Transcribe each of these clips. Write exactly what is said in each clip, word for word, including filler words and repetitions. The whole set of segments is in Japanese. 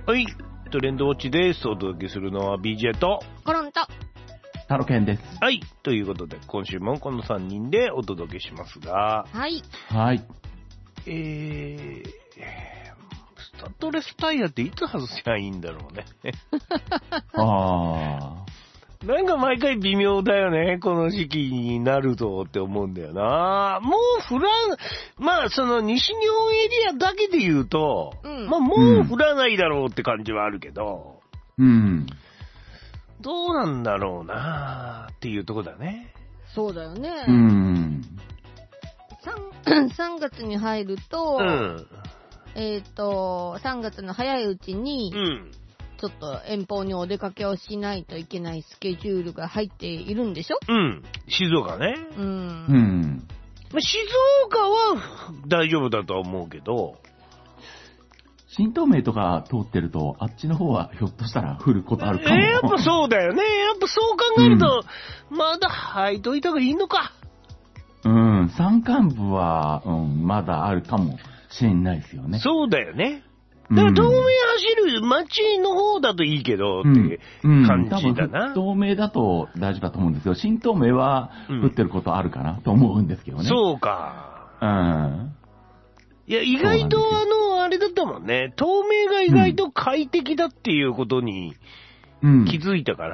はい、トレンドウォッチです。お届けするのは ビージェー とコロンとタロケンです。 はい、ということで今週もこのさんにんでお届けしますが、 はいはい。 えー、スタッドレスタイヤっていつ外せばいいんだろうね。 あなんか毎回微妙だよね、この時期になるとって思うんだよな。もう降らん、まあその西日本エリアだけで言うと、うん、まあもう降らないだろうって感じはあるけど、 うん。 どうなんだろうなっていうとこだね。 そうだよね。 うん。 さんがつに入ると、うん、えっと、さんがつの早いうちに、うんちょっと遠方にお出かけをしないといけないスケジュールが入っているんでしょ？ うん。静岡ね。 うん。うん。 静岡は大丈夫だとは思うけど。 新東名とか通ってると、あっちの方はひょっとしたら降ることあるかも。 えー、やっぱそうだよね。やっぱそう考えると、うん、まだ履いといた方がいいのか。 うん。山間部は、うん、まだあるかもしれないですよね。 そうだよね。だから東名走る街の方だといいけどって感じだな。 うんうん、東名だと大丈夫だと思うんですけど、新東名は降ってることあるかなと思うんですけどね。 うん、そうか。 うん。 いや、意外とあの、あれだったもんね。東名が意外と快適だっていうことに気づいたから、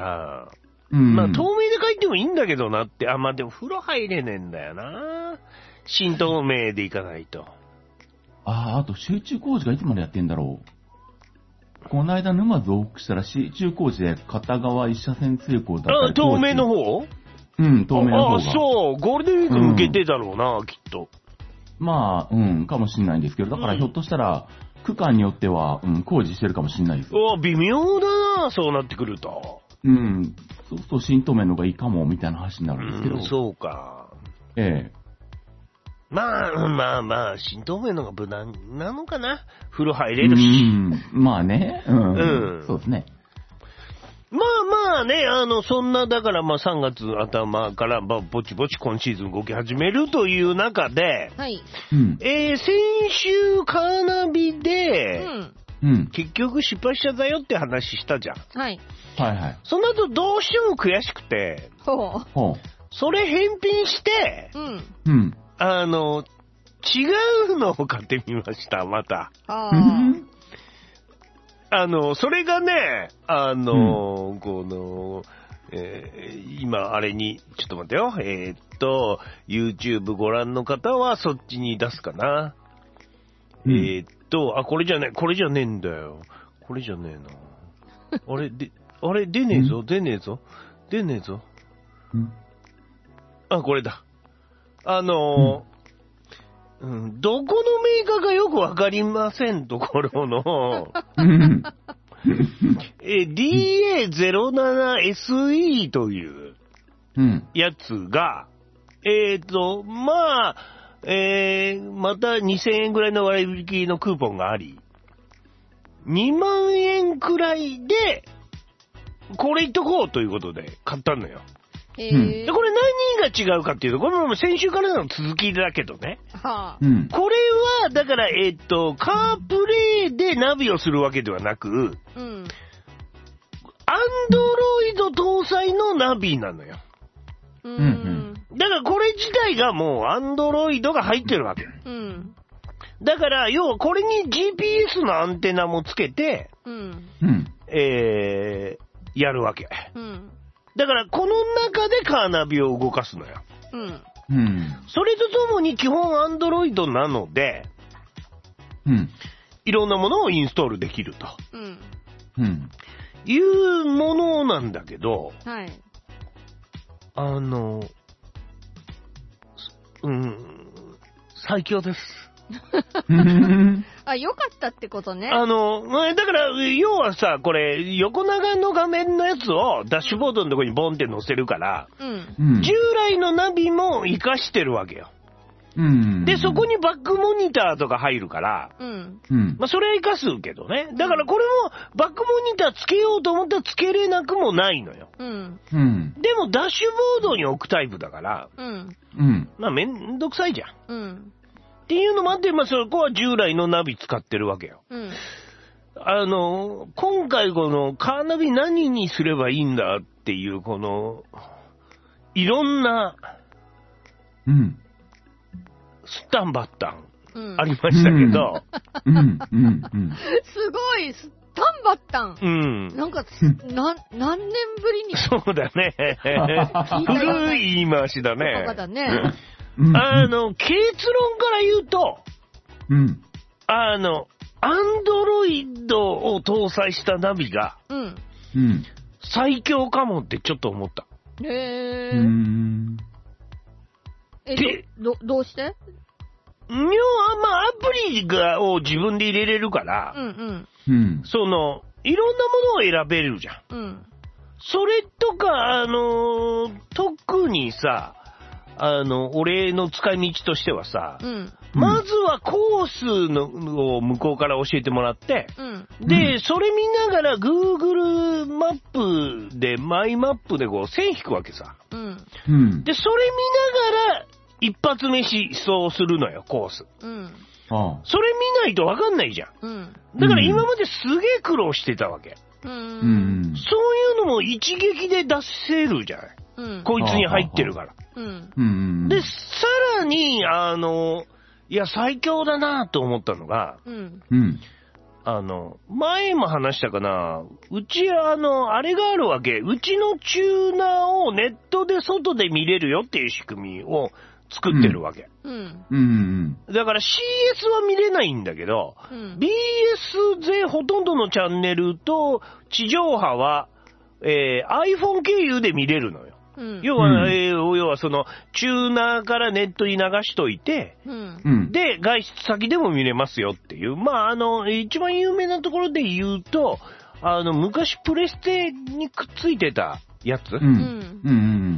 うん、まあ東名で帰ってもいいんだけどなって、あ、まあでも風呂入れねえんだよな。新東名で行かないと。 ああ、あと集中工事がいつまでやってんだろう。この間沼津往復したら集中工事で片側一車線通行だったり。 あ、東名の方？ うん、東名の方が。 ああ、そう。ゴールデンウィーク向けてだろうな、うん、きっと。 まあ、うん、かもしんないんですけど、だからひょっとしたら、区間によっては、うん、工事してるかもしんないです。 ああ、微妙だな、そうなってくると。 うん、そうすると新東名の方がいいかも、みたいな話になるんですけど。 うん、そうか。 ええ。 まあ、まあまあ、新東名の方が無難なのかな。風呂入れるし。 うん、まあね、うん、うん。そうですね。 まあまあね、あの、そんな、だからまあさんがつ頭から、まあ、ぼちぼち今シーズン動き始めるという中で、 はい。 えー、先週カーナビで、うん、結局失敗しちゃったよって話したじゃん。 はい。 はいはい。 その後どうしても悔しくて、 ほう。ほう。 それ返品して、うん。うん。あの、違うのを買ってみました、また。 ああの、それがね、あの、うん、この、えー、今、あれに、ちょっと待ってよ。えー、っと、YouTube ご覧の方はそっちに出すかな。うん、えー、っと、あ、これじゃねえ、これじゃねえんだよ。これじゃねえな。あれ、で、あれ、出ねえぞ、出ねえぞ、出ねえぞ。うん、あ、これだ。あの、うんうん、どこのメーカーかよくわかりませんところの、え ディーエーゼロななエスイー というやつが、うん、えっ、ー、と、まあ、えー、またにせんえんぐらいの割引のクーポンがあり、にまんえんくらいで、これいっとこうということで買ったのよ。 えー、 でこれ何が違うかっていうと、これも先週からの続きだけどね。 はあ、 これは、だから、えっと、カープレイでナビをするわけではなく、うん。アンドロイド搭載のナビなのよ。 うん。 だからこれ自体がもうアンドロイドが入ってるわけ。 うん。 だから、要はこれに ジーピーエス のアンテナもつけて、 うん。 えー、やるわけ。 うん。 だから、この中でカーナビを動かすのよ。 うん。 うん。 それとともに基本アンドロイドなので、 うん。 いろんなものをインストールできると。 うん。 うん。 いうものなんだけど、 はい。 あの、うん、最強です。 あ、よかったってことね。 あの、だから、要はさ、これ、横長の画面のやつをダッシュボードのところにボンって載せるから、 うん、 従来のナビも活かしてるわけよ。 うん、 で、そこにバックモニターとか入るから、 うんまあ、それは活かすけどね。だからこれもバックモニターつけようと思ったらつけれなくもないのよ。 うんうん、 でもダッシュボードに置くタイプだから、 うんうん、 まあめんどくさいじゃん。 うんっていうのもあって、まあ、そこは従来のナビ使ってるわけよ。 うん、 ああの、今回このカーナビ何にすればいいんだっていう、この、いろんな、 うん。 スタンバッタン、 うん、 ありましたけど、 うん、うん、うん。 すごい、スタンバッタン。 うん。 なんか、な、何年ぶりに。 そうだね。古い言い回しだね。 そうだね。 あの、結論から言うと、 うん。 あの、アンドロイドを搭載したナビが、 うん。 うん。 最強かもってちょっと思った。 へー。 うーん。 え、ど、ど、どうして？ いや、まあ、アプリがを自分で入れれるから、 うんうん。 その、いろんなものを選べるじゃん。 うん。うん。 それとか、あの、特にさ、あの、俺の使い道としてはさ、 うん、 まずはコースのを向こうから教えてもらって、 うん、 で、それ見ながら Google マップで、マイマップでこう線引くわけさ。 うん、 で、それ見ながら一発目しそうするのよ、コース。 うん、 ああそれ見ないとわかんないじゃん。うん、だから今まですげえ苦労してたわけ。うん、そういうのも一撃で出せるじゃない。うん、こいつに入ってるから。うん、で、さらに、あの、いや、最強だなと思ったのが、うん、あの、前も話したかな、うち、あの、あれがあるわけ、うちのチューナーをネットで外で見れるよっていう仕組みを作ってるわけ。うんうん、だから シーエス は見れないんだけど、うん、ビーエス でほとんどのチャンネルと地上波は、えー、iPhone 経由で見れるのよ。うん、要は、うんえー、要はその、チューナーからネットに流しといて、うん、で、外出先でも見れますよっていう。まあ、あの、一番有名なところで言うと、あの、昔プレステにくっついてたやつ、うん、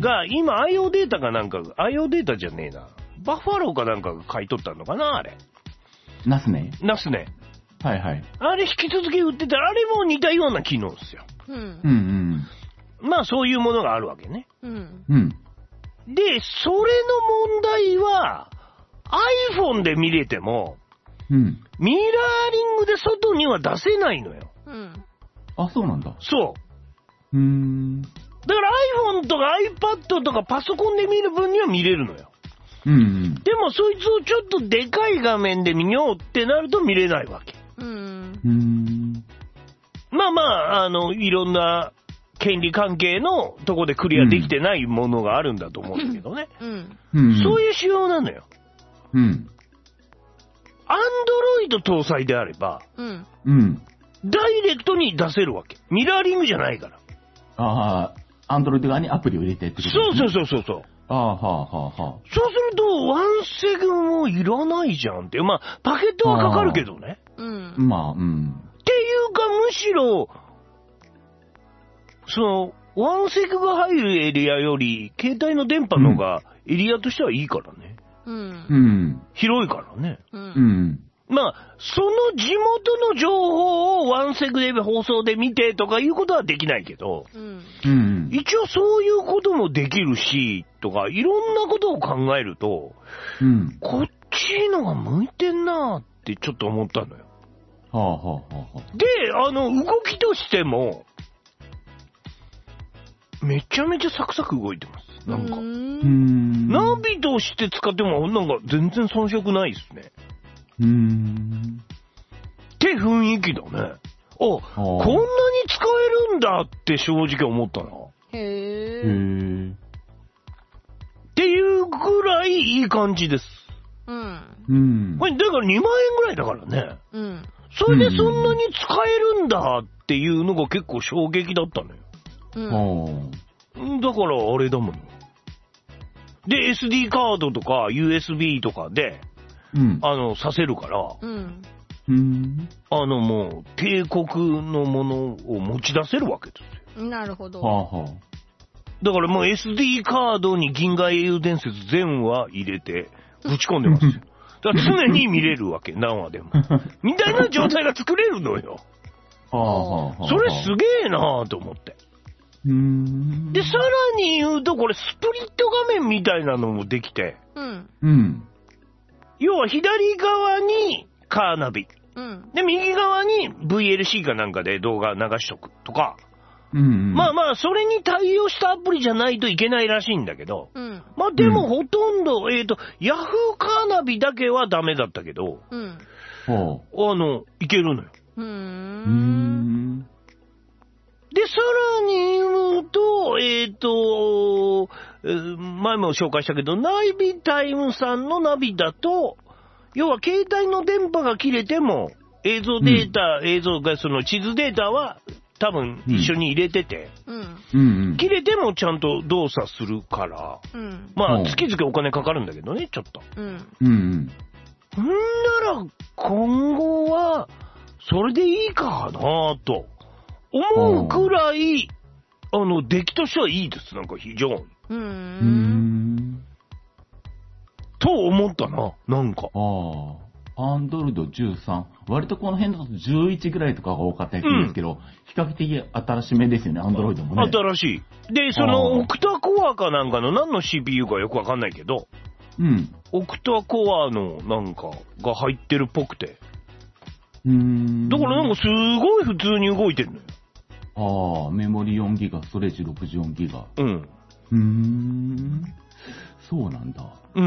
が、今 アイオー データかなんか、アイオー データじゃねえな。バッファローかなんかが買い取ったのかな、あれ。 ナスネナスネ。 はいはい。 あれ引き続き売ってたら、あれも似たような機能ですよ。うん。うんうんまあそういうものがあるわけね。うん。うん。で、それの問題は、iPhone で見れても、うん。ミラーリングで外には出せないのよ。うん。 あ、そうなんだ。 そう。 うーん。だから iPhone とか iPad とかパソコンで見る分には見れるのよ。うん、うん。でもそいつをちょっとでかい画面で見ようってなると見れないわけ。うん。うーん。まあまあ、あの、いろんな、権利関係のとこでクリアできてないものがあるんだと思うんだけどね。うん、そういう仕様なのよ。うん。アンドロイド搭載であれば、うん。ダイレクトに出せるわけ。ミラーリングじゃないから。 ああ、アンドロイド側にアプリを入れてってことですね。 そうそうそうそう。ああ、はあ、はあ、はあ。そうすると、ワンセグもいらないじゃんって。まあ、パケットはかかるけどね。うん。まあ、うん。っていうか、むしろ、その、ワンセグが入るエリアより、携帯の電波のがエリアとしてはいいからね。うん。広いからね。うん。まあ、その地元の情報をワンセグで放送で見てとかいうことはできないけど、うん。一応そういうこともできるし、とか、いろんなことを考えると、うん。こっちのが向いてんなーってちょっと思ったのよ。はあはあはあ。で、あの、動きとしても、めちゃめちゃサクサク動いてます。なんか。うーんナビとして使っても、なんか全然遜色ないですね。うーん。って雰囲気だね。あ、こんなに使えるんだって正直思ったな。へー。っていうぐらいいい感じです。うん。うん。これだからにまんえんぐらいだからね。うん。それでそんなに使えるんだっていうのが結構衝撃だったのよ。うん、だからあれだもん。で、エスディー カードとか ユーエスビー とかで、うん、あの、させるから、うん、あのもう、帝国のものを持ち出せるわけですよ。なるほど。はあはあ、 だからもう エスディー カードに銀河英雄伝説全話入れて、ぶち込んでますよ。だから常に見れるわけ、何話でも。みたいな状態が作れるのよ。はあはあはあ、それすげえなぁと思って。うーんで、さらに言うと、これスプリット画面みたいなのもできて、うん。うん。要は左側にカーナビ。 うん。 で、右側に ブイエルシー かなんかで動画流しとくとか。 うんうん、 まあまあ、それに対応したアプリじゃないといけないらしいんだけど。 うん。 まあでもほとんど、うん、えっ、ー、と、ヤフーカーナビだけはダメだったけど。 うん。 あの、いけるのよ。 うーん。 で、さらに言うと、えっ、ー、と、前も紹介したけど、ナビタイムさんのナビだと、要は携帯の電波が切れても、映像データ、うん、映像が、その地図データは多分一緒に入れてて、うん、切れてもちゃんと動作するから、うん、まあ、月々お金かかるんだけどね、ちょっと。うん。うん。んなら、今後は、それでいいかなと。思うくらい、あの、出来としてはいいです。なんか非常に。うーん。と思ったな、なんか。 ああ。アンドロイドじゅうさん。割とこの辺だとじゅういちぐらいとかが多かったりするんですけど、うん、比較的新しめですよね、アンドロイドもね。 新しい。で、その、オクタコアかなんかの何の シーピーユー かよくわかんないけど、うん。オクタコアのなんかが入ってるっぽくて。うーん。だからなんかすごい普通に動いてるのよ。 ああ、メモリよんギガ、ストレージろくじゅうよんギガ。うん。うーん。そうなんだ。 うん。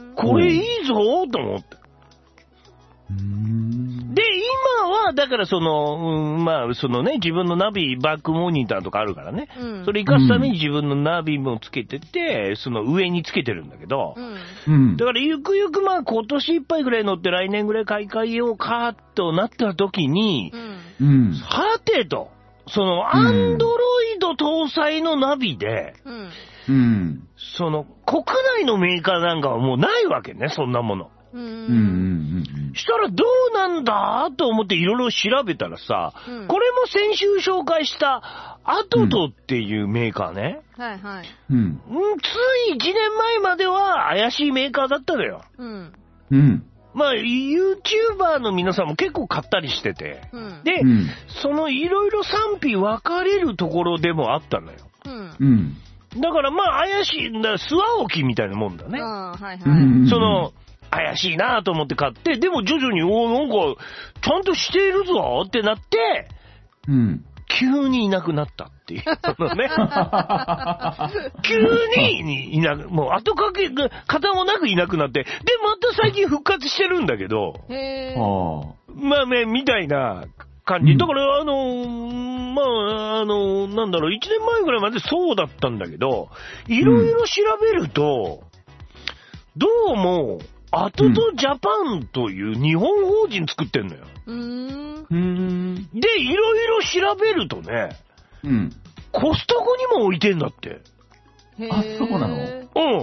これいいぞと思って。うーん。で、今は、だからその、うん、まあ、そのね、自分のナビ、バックモニターとかあるからね。うん、それ活かすために自分のナビもつけてて、その上につけてるんだけど。うん。だからゆくゆくまあ今年いっぱいぐらい乗って来年ぐらい買い替えようかとなった時に、うん。はてと、その、アンドロイド搭載のナビで、うん。うん。その、国内のメーカーなんかはもうないわけね、そんなもの。うん。うん。したらどうなんだと思っていろいろ調べたらさ、うん、これも先週紹介したアトトっていうメーカーね。 うん、はいはい。 うん。ついいちねんまえまでは怪しいメーカーだったのよ。うん。うん。まあ、YouTuber の皆さんも結構買ったりしてて。うん、で、うん、そのいろいろ賛否分かれるところでもあったのよ。うん。うん。だからまあ怪しい、だスワオキみたいなもんだね。ああ、はいはい。その、怪しいなと思って買って、でも徐々に、おなんか、ちゃんとしているぞってなって、うん。急にいなくなったっていう。ね。急にいなく、もう後かけが、方もなくいなくなって、で、また最近復活してるんだけど、へー。まあね、みたいな感じ。うん、だから、あのー、まあ、あのー、なんだろう、いちねんまえぐらいまでそうだったんだけど、いろいろ調べると、うん、どうも、アトトジャパンという日本法人作ってんのよ。うーん。で、いろいろ調べるとね、うん。コストコにも置いてんだって。 へあ、そうなの？うん。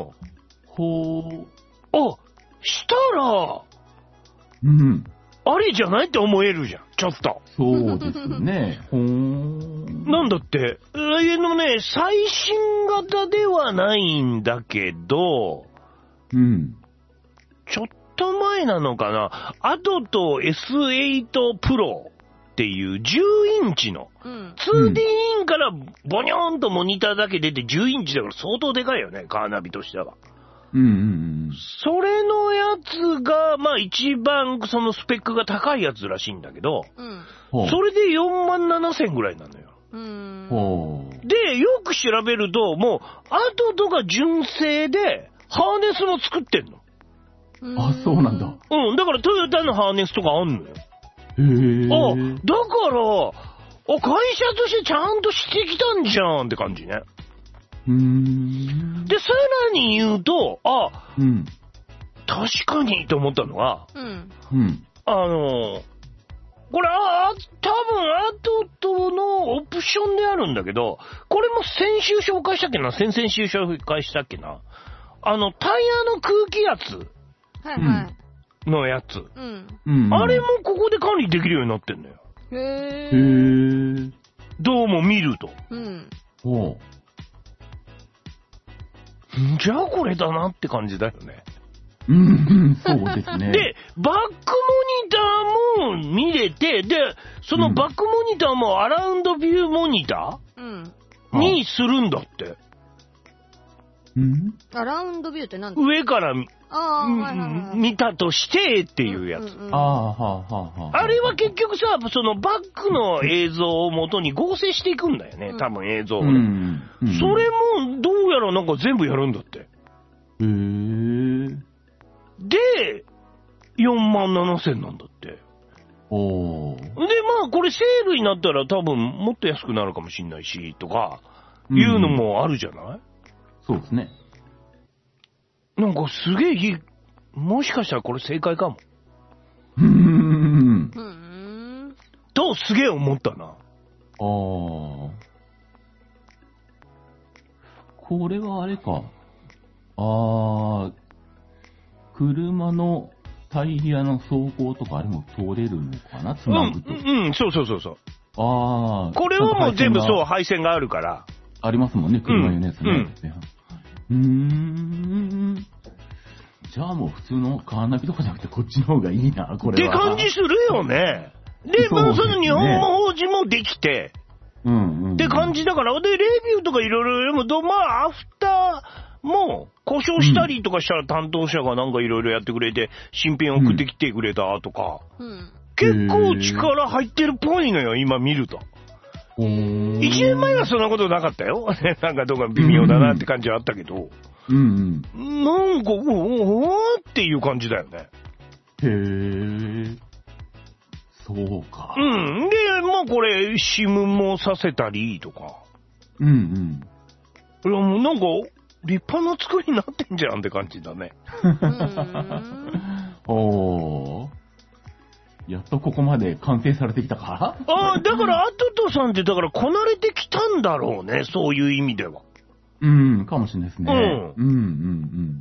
ほー。あ、したら、 うん。 ありじゃないって思えるじゃん、ちょっと。 そうですね。ほーん。 なんだって、あのね、最新型ではないんだけど、うん。ちょっと前なのかな、アトト エスエイト Pro っていうじゅうインチの、うん、ツーディー インからボニョーンとモニターだけ出てじゅうインチだから相当でかいよね、カーナビとしては。うんうんうん。それのやつが、まあ一番そのスペックが高いやつらしいんだけど、うん、それでよんまんななせんぐらいなのよ。うんで、よく調べると、もう、アトトが純正で、ハーネスも作ってんの。 あ、そうなんだ。 うん、だからトヨタのハーネスとかあんのよ。へぇあ、だから、あ、会社としてちゃんとしてきたんじゃんって感じね。うーん。で、さらに言うと、あ、うん、確かにって思ったのは、うん。うん。あの、これ、あ、多分、アトトのオプションであるんだけど、これも先週紹介したっけな、先々週紹介したっけな。あの、タイヤの空気圧。はいはい。のやつ。うん。あれもここで管理できるようになってんだよ。へー。どうも見ると。うん。おう。じゃあこれだなって感じだよね。 うん、そうですね。 で、バックモニターも見れて、で、そのバックモニターもアラウンドビューモニター、うん、にするんだって。 んあ、ラウンドビューって何だ？ 上からあー、はいはいはい、 見たとしてっていうやつ。 うんうんうん、 ああ、はあ、はあ、はあ。 あれは結局さ、そのバックの映像を元に合成していくんだよね、多分映像をね。 うんうん、 それもどうやらなんか全部やるんだって。へー。 で、よんまんななせんなんだって。 おー。 で、まあこれセールになったら多分もっと安くなるかもしんないし、とか、いうのもあるじゃない、うん、 そうですね。 なんかすげえいい、もしかしたらこれ正解かも。 うーん。 うん。 と、すげえ思ったな。ああ。 これはあれか。ああ、車のタイヤの走行とかあれも通れるのかな、つなぐと。 うん、うん、そうそうそうそう。 ああ。 これはもう全部そう、配線があるから。 ありますもんね、車用のやつね。うん。うーん。じゃあもう普通のカーナビとかじゃなくてこっちの方がいいな、これは。 って感じするよね。で、まあその日本語表示もできて、 うんうんうん、 って感じだから、で、レビューとかいろいろ読むと、まあ、アフターも故障したりとかしたら担当者がなんかいろいろやってくれて、新品送ってきてくれたとか、うん、結構力入ってるっぽいのよ、今見ると。いちねんまえはそんなことなかったよ。なんかどうか微妙だなって感じはあったけど、うんうん、なんか、おおっていう感じだよね。 へー。そうか。 うん。で、まあこれ、シムもさせたりとか。 うんうん。 いやもうなんか、立派な作りになってんじゃんって感じだね。 おー。やっとここまで完成されてきたか？ ああ、だからアトトさんってだからこなれてきたんだろうね、そういう意味では。 うん、かもしれないですね。うん。うんうんうん。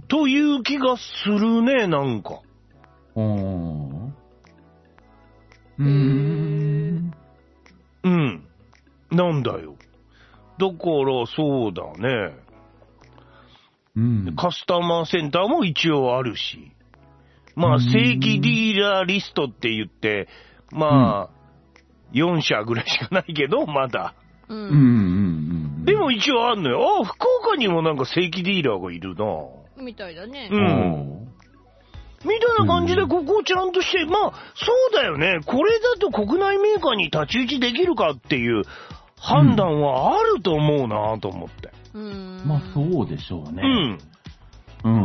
という気がするね、なんか。 おー。うーん。 うん。なんだよ。だからそうだね。うん。カスタマーセンターも一応あるし。まあ、正規ディーラーリストって言って、まあ、うん、よん社ぐらいしかないけど、まだ。うん。うんうんうん、でも一応あんのよ。あ、福岡にもなんか正規ディーラーがいるな。 みたいだね。 うん。みたいな感じでここをちゃんとして、うん、まあ、そうだよね。これだと国内メーカーに太刀打ちできるかっていう判断はあると思うなと思って。 うん、まあ、そうでしょうね。 うん。 うん。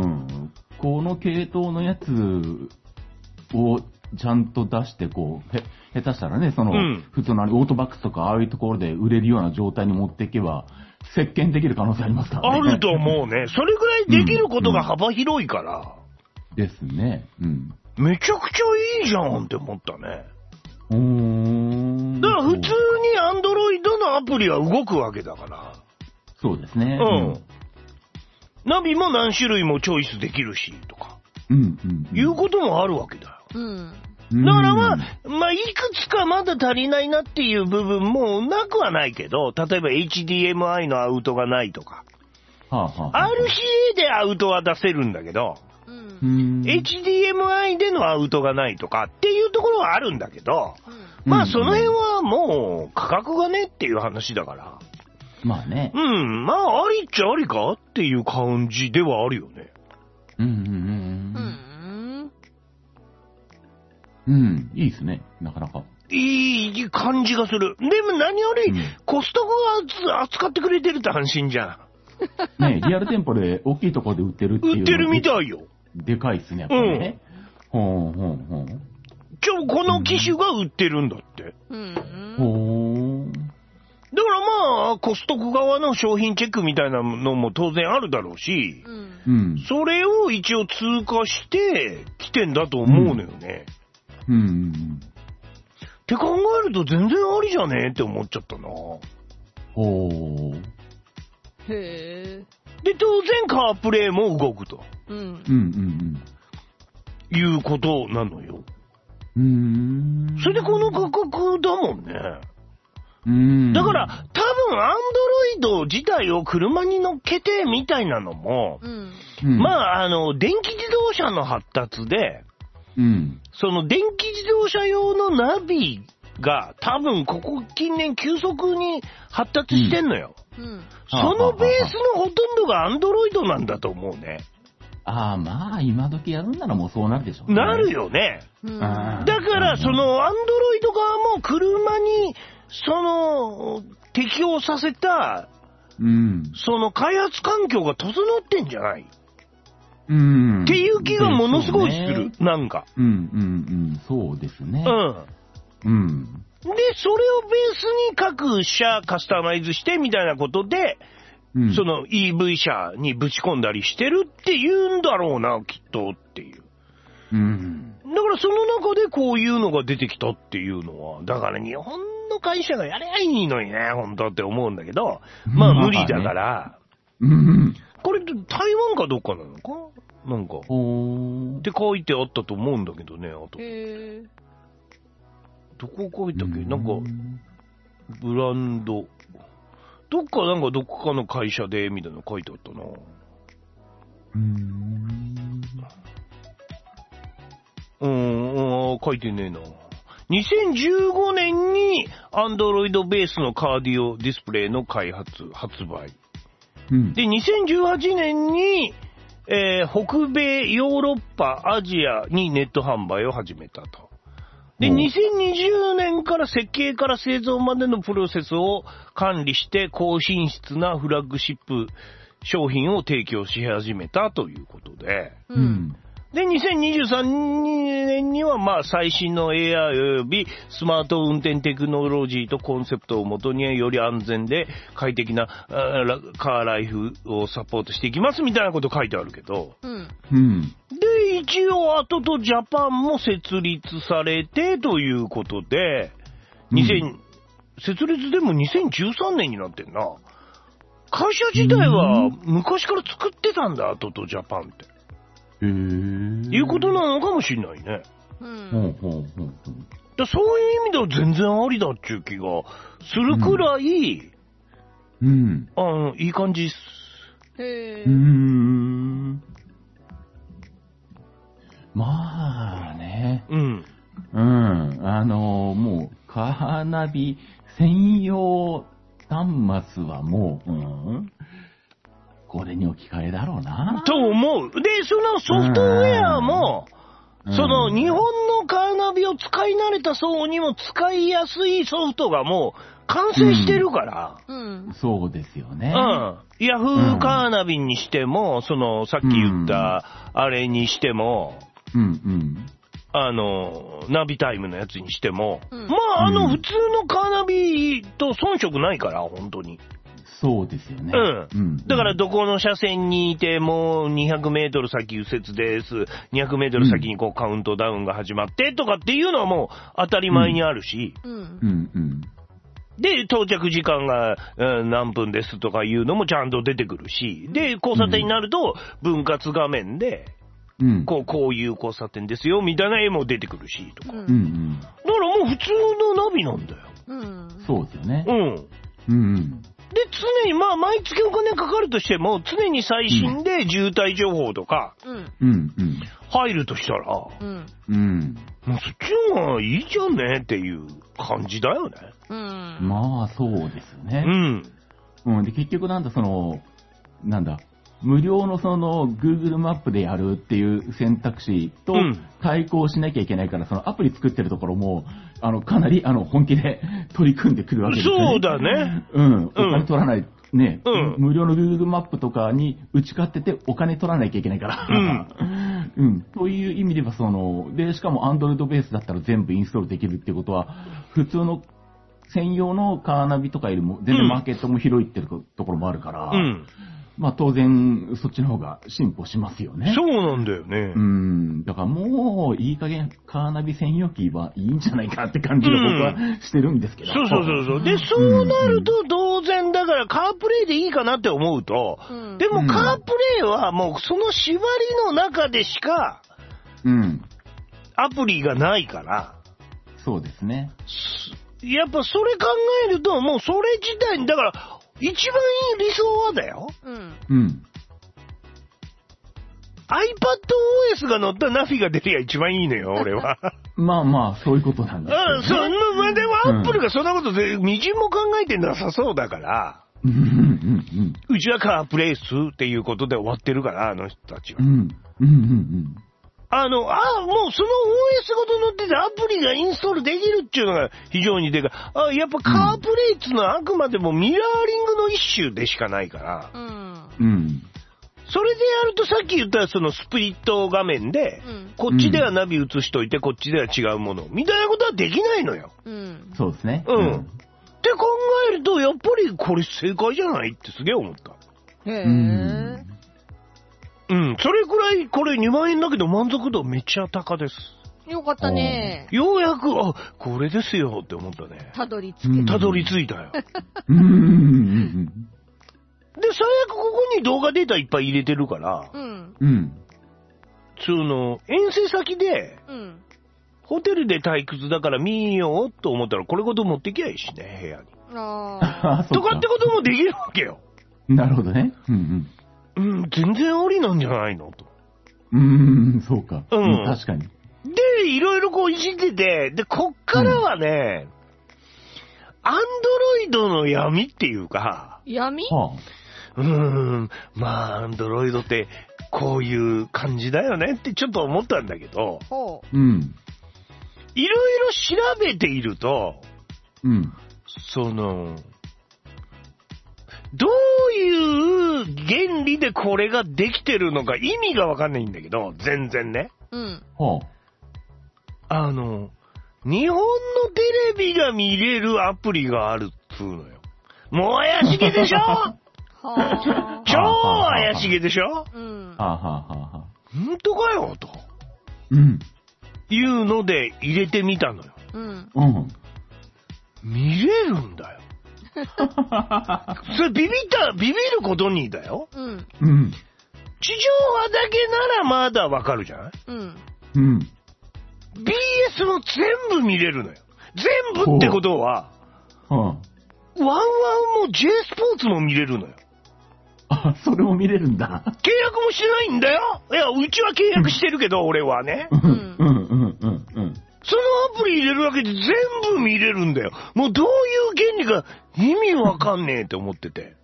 この系統のやつをちゃんと出して、こう、へ、下手したらね、その、うん、普通のオートバックスとかああいうところで売れるような状態に持っていけば、席巻できる可能性ありますからね。 あると思うね。それぐらいできることが幅広いから。 うん、ですね。うん。 めちゃくちゃいいじゃんって思ったね。 うーん。 だから普通にアンドロイドのアプリは動くわけだから。 そうですね。 うん。ナビも何種類もチョイスできるし、とか。 うん、うん、うん。 いうこともあるわけだよ。 うん。 だからまあ、まあ、いくつかまだ足りないなっていう部分もなくはないけど、例えば エイチディーエムアイ のアウトがないとか。 はあはあはあ、 アールシーエー でアウトは出せるんだけど、うん、エイチディーエムアイ でのアウトがないとかっていうところはあるんだけど、うん、まあその辺はもう価格がねっていう話だから。 まあね。 うん、まあありっちゃありかっていう感じではあるよね。 うんうんうん。うんうん、いいですね、なかなか。 いい感じがする。でも何より、コストコが扱ってくれてるって安心じゃん。ねリアル店舗で大きいところで売ってるっていう。 売ってるみたいよ。 でかいっすね、やっぱりね。うん。ほうほうほう。 ちょ、この機種が売ってるんだって。うん。 ほう。 だからまあ、コストコ側の商品チェックみたいなのも当然あるだろうし、うん、それを一応通過して来てんだと思うのよね。うん。うん、って考えると全然ありじゃねえって思っちゃったな。ほう。 へえ。 で、当然カープレイも動くと。 うん。うんうんうん。いうことなのよ。 うーん。 それでこの価格だもんね。 うん。 だから、多分、アンドロイド自体を車に乗っけてみたいなのも、うん、まあ、あの、電気自動車の発達で、 うん、 その電気自動車用のナビが多分ここ近年急速に発達してんのよ。 うん、 そのベースのほとんどがアンドロイドなんだと思うね。 ああ、まあ、今時やるんならもうそうなるでしょうね。 なるよね。うん、だから、その、アンドロイド側も車に、その、適応させた、うん、その開発環境が整ってんじゃない、うん、っていう気がものすごいする、ね、なんか。 うんうんうん、そうですね。うん。 うん。で、それをベースに各社カスタマイズしてみたいなことで、うん、その イーブイ 車にぶち込んだりしてるって言うんだろうな、きっとっていう。うん。だからその中でこういうのが出てきたっていうのは、だから日本の会社がやればいいのにね、本当って思うんだけど、まあ無理だから、うん、これ台湾かどっかなのかなんか。って書いてあったと思うんだけどね、あと。へー。どこ書いたっけ、なんか、ブランド。どっかなんかどっかの会社で、みたいなの書いてあったな。うーん。うん、うん、書いてねえな。にせんじゅうごねんに Android ベースのカーディオディスプレイの開発、発売。うん、で、にせんじゅうはちねんに、えー、北米、ヨーロッパ、アジアにネット販売を始めたと。で、にせんにじゅうねんから設計から製造までのプロセスを管理して高品質なフラッグシップ商品を提供し始めたということで、うん、で、にせんにじゅうさんねんにはまあ最新の エーアイ およびスマート運転テクノロジーとコンセプトをもとにより安全で快適なカーライフをサポートしていきますみたいなこと書いてあるけど、うんうん、で、一応アトトジャパンも設立されてということで、にせん、うん、設立でもにせんじゅうさんねんになってんな。会社自体は昔から作ってたんだ、アトトジャパンって。へー。いうことなのかもしれないね。うん。ほうほうほうほう。だそういう意味では全然ありだっちゅう気がするくらい、うん。うん、あの、いい感じっす。へー。うーん。 まあね。うん。うん。あの、もう、カーナビ専用端末はもう、うん。これに置き換えだろうな。 と思う。で、そのソフトウェアも、その日本のカーナビを使い慣れた層にも使いやすいソフトがもう完成してるから。 うん。そうですよね。 うん。ヤフーカーナビにしても、そのさっき言ったあれにしても、うんうん。あの、ナビタイムのやつにしても、うん、まあ、あの、普通のカーナビと遜色ないから、本当に。 そうですよね。 うん。うん、だから、どこの車線にいても、にひゃくメートル先右折です。にひゃくメートル先にこう、カウントダウンが始まってとかっていうのはもう、当たり前にあるし。うん。うんうん。で、到着時間が、うん、何分ですとかいうのもちゃんと出てくるし。で、交差点になると、分割画面で、うん、こう、こういう交差点ですよ、みたいな絵も出てくるし、とか。うんうん、だからもう普通のナビなんだよ。 うん。そうですよね。 うん。うん。で、常に、まあ、毎月お金かかるとしても、常に最新で渋滞情報とか、うん。うん。入るとしたら、うん。うん。もうそっちの方がいいじゃんねっていう感じだよね。 うん。まあ、そうですよね。うん。うん。で、結局なんだ、その、なんだ、無料のその Google マップでやるっていう選択肢と対抗しなきゃいけないから、そのアプリ作ってるところも、あの、かなりあの本気で取り組んでくるわけですよね。 そうだね。 うん。お金取らない。ね、うん、無料の Google マップとかに打ち勝っててお金取らなきゃいけないから。うん。うん。という意味では、その、で、しかも Android ベースだったら全部インストールできるってことは、普通の専用のカーナビとかよりも全然マーケットも広いっていうところもあるから、うん。まあ当然、そっちの方が進歩しますよね。 そうなんだよね。 うん。だからもう、いい加減、カーナビ専用機はいいんじゃないかって感じが僕はしてるんですけど。 うん、そうそうそうそう。で、そうなると当然、だからカープレイでいいかなって思うと、うん、でもカープレイはもうその縛りの中でしか、うん。アプリがないから。 そうですね。 やっぱそれ考えると、もうそれ自体に、だから、一番いい理想はだよ。うん。うん。iPadOS が乗ったナフィが出りゃ一番いいのよ、俺は。 まあまあ、そういうことなんですよ、ね。 うん、そんな、でもアップルがそんなことで、みじんも考えてなさそうだから。 うん。 ん。 うちはカープレイスっていうことで終わってるから、あの人たちは。 うん。うん。うん。 あの、ああ、もうその オーエス ごと乗っててアプリがインストールできるっていうのが非常にでかい。あ、やっぱカープレイっていうのはあくまでもミラーリングの一種でしかないから。 うん。 うん。 それでやるとさっき言ったそのスプリット画面で、うん、こっちではナビ映しといて、こっちでは違うものみたいなことはできないのよ。 うん。 そうですね。 うん。うん、って考えると、やっぱりこれ正解じゃないってすげえ思った。 へぇー。 うん、それくらい、これにまんえんだけど満足度めっちゃ高です。 よかったね。 ようやく、あ、これですよって思ったね。 たどり着けた。 たどり着いたよ。 うん。 で、最悪ここに動画データいっぱい入れてるから、 うん。 うん。 その、遠征先で、 うん。 ホテルで退屈だから見ようと思ったら、これごと持ってきゃいいしね、部屋に。 ああ。 とかってこともできるわけよ。 なるほどね。うんうん。 うん、全然ありなんじゃないのと。 うーん、そうか。 うん。 確かに。 で、いろいろこういじってて、で、こっからはね、アンドロイドの闇っていうか、 闇？ はあ、うーん、まあ、アンドロイドってこういう感じだよねってちょっと思ったんだけど、 ほう。うん。 いろいろ調べていると、 うん。 その、どういう原理でこれができてるのか意味がわかんないんだけど、全然ね。 うん。 はあ。あの、日本のテレビが見れるアプリがあるっつうのよ。もう怪しげでしょはあ。 超怪しげでしょうん。 あはあはあはあ。 ほんとかよと。 うん。 いうので入れてみたのよ。 うん。 うん。 見れるんだよ。それビビった、ビビることにだよ。 うん。 うん。 地上波だけならまだわかるじゃない？ うん。 うん。 ビーエス も全部見れるのよ。全部ってことは、 うん。 ワンワンも J スポーツも見れるのよ。 あ、それも見れるんだ。 契約もしてないんだよ。いや、うちは契約してるけど、俺はね。 うん、うん、うん、うん、うん。 そのアプリ入れるだけで全部見れるんだよ。もうどういう原理か意味わかんねえって思ってて。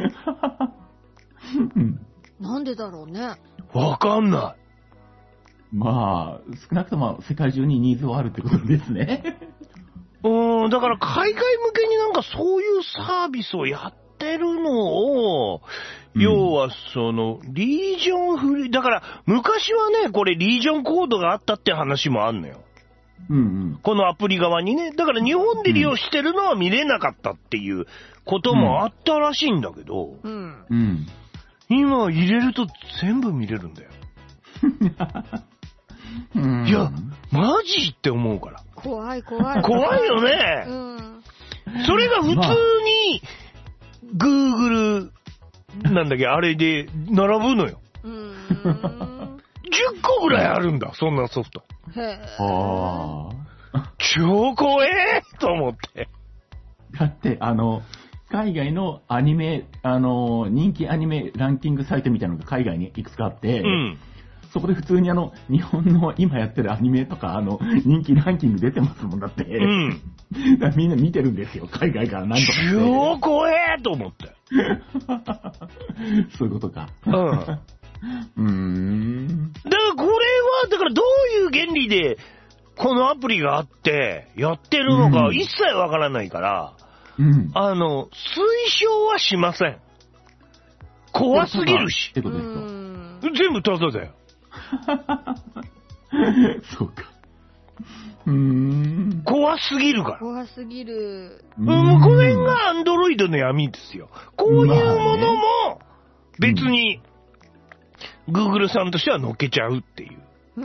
なんでだろうね。 わかんない。 まあ、少なくとも世界中にニーズはあるってことですね。 うーん、だから海外向けになんかそういうサービスをやってるのを、うん、要はその、リージョンフリー、だから昔はね、これリージョンコードがあったって話もあんのよ。 うんうん、 このアプリ側にね。だから日本で利用してるのは見れなかったっていうこともあったらしいんだけど、 うん。 うん、 今入れると全部見れるんだよ。 うん、 いや、マジって思うから。 怖い怖い。 怖いよね。 うん。 それが普通に、Google、なんだっけ、あれで並ぶのよ。 うん。 じゅっこぐらいあるんだ、そんなソフト。 へぁ。 超怖えーと思って。 だって、あの、海外のアニメ、あの、人気アニメランキングサイトみたいなのが海外にいくつかあって、うん、そこで普通にあの、日本の今やってるアニメとか、あの、人気ランキング出てますもんだって。うん。みんな見てるんですよ、海外から何とか。 超怖えーと思って。 そういうことか。 うん。 うーん。 だからこれは、だからどういう原理で、このアプリがあって、やってるのか一切わからないから、うん、あの、推奨はしません。怖すぎるし。 ってことですか？ 全部タダだよ。 そうか。うーん。 怖すぎるから。 怖すぎる。 うん、この辺がアンドロイドの闇ですよ。こういうものも、別に、Google さんとしては乗っけちゃうっていう。 うん。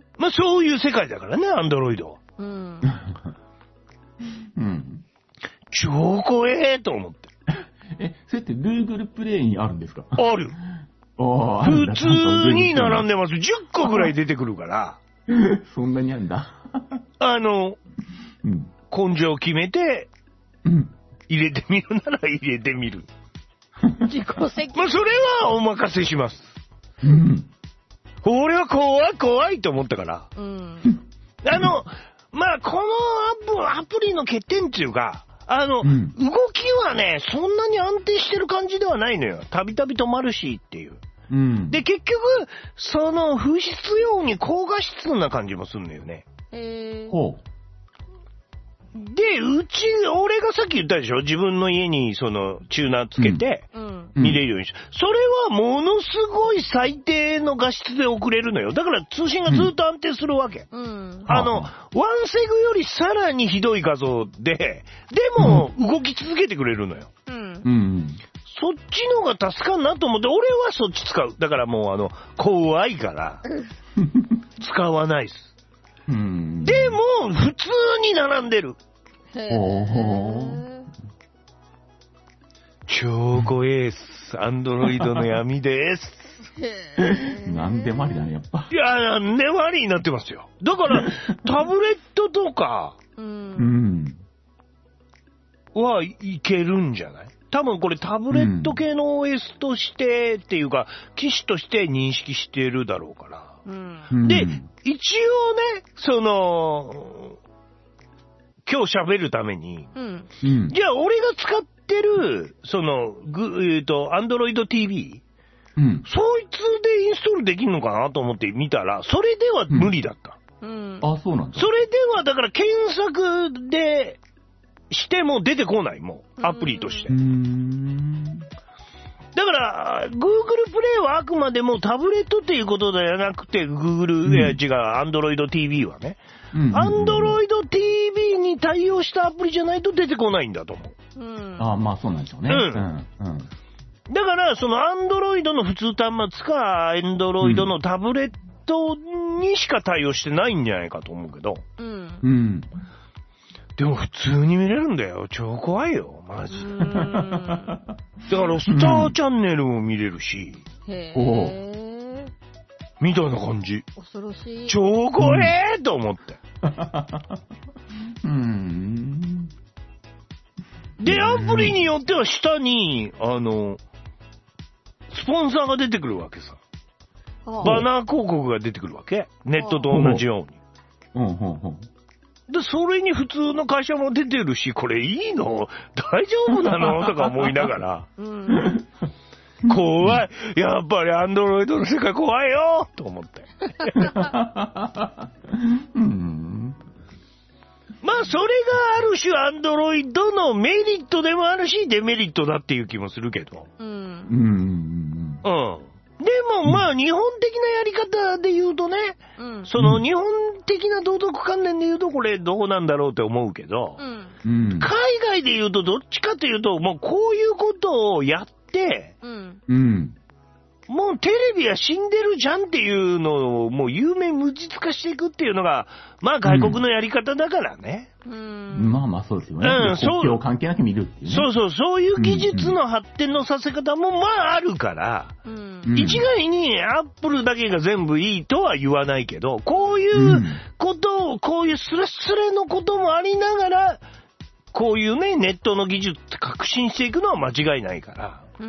まあそういう世界だからね、アンドロイドは。 うん。 うん。 超怖えーと思って。 え、それって Google プレイにあるんですか？ ある。 あ普通に並んでます。じゅっこぐらい出てくるから。 そんなにあるんだ。 あの、 うん、 根性を決めて、 うん、 入れてみるなら入れてみる。 自己責任。 まあ、それはお任せします。 うん。 俺は怖い怖いと思ったから。 うん。 あの、まあ、このアプ、アプリの欠点っていうか、 あの、うん、動きはね、そんなに安定してる感じではないのよ。たびたび止まるしっていう。うん、で、結局、その、不必要に高画質な感じもするのよね。 へー。 ほう。 で、うち、俺がさっき言ったでしょ、自分の家にそのチューナーつけて見れるようにし、うん、それはものすごい最低の画質で送れるのよ。だから通信がずっと安定するわけ。うん、あの、ワンセグよりさらにひどい画像で、でも動き続けてくれるのよ。うん。うん、そっちのが助かんなと思って、俺はそっち使う。だからもうあの、怖いから、使わないっす。うん、でも、普通に並んでる。へー。超怖えっす。アンドロイドの闇です。 なんでもありだね、やっぱ。 いや、なんでもありになってますよ。だから、タブレットとか、うん。はいけるんじゃない？多分これタブレット系の オーエス としてっていうか、機種として認識してるだろうから。うん、で、一応ね、その、今日喋るために、うん、じゃあ俺が使ってる、その、ぐ、えっと、アンドロイド ティーブイ、うん、そいつでインストールできるのかなと思って見たら、それでは無理だった。 うん、あ、そうなんだ。 それでは、だから検索でしても出てこない、もう、アプリとして。うーん、だから、Google プレイはあくまでもタブレットっていうことではなくて、Google、うん、いや違う、Android ティーブイ はね、うんうんうん、Android ティーブイ に対応したアプリじゃないと出てこないんだと思う。うん、 ああ、まあそうなんでしょうね。うん。うんうん、だから、その Android の普通端末か、Android のタブレットにしか対応してないんじゃないかと思うけど。うん。うん。でも普通に見れるんだよ。超怖いよ、マジで。だからスターチャンネルも見れるし。へぇー。みたいな感じ。 恐ろしい。 超怖えーと思って。うん。で、アプリによっては下に、あの、スポンサーが出てくるわけさ。バナー広告が出てくるわけ。ネットと同じように。うんうんうん。で、それに普通の会社も出てるし、これいいの？大丈夫なの？とか思いながら。うん、怖い。やっぱりアンドロイドの世界怖いよと思って。うん、まあ、それがある種アンドロイドのメリットでもあるし、デメリットだっていう気もするけど。うん。うん。うんでもまあ日本的なやり方で言うとね、うん、その日本的な道徳観念で言うとこれどうなんだろうって思うけど、うん、海外で言うとどっちかというともうこういうことをやって、うん、もうテレビは死んでるじゃんっていうのをもう有名無実化していくっていうのがまあ外国のやり方だからね。 うん、まあまあそうですよね。うん、国境関係なく見るっていうね。 そうそう、そういう技術の発展のさせ方もまああるから、うん、一概にアップルだけが全部いいとは言わないけど、こういうことを、こういうスレスレのこともありながら、こういうね、ネットの技術って革新していくのは間違いないから、うん、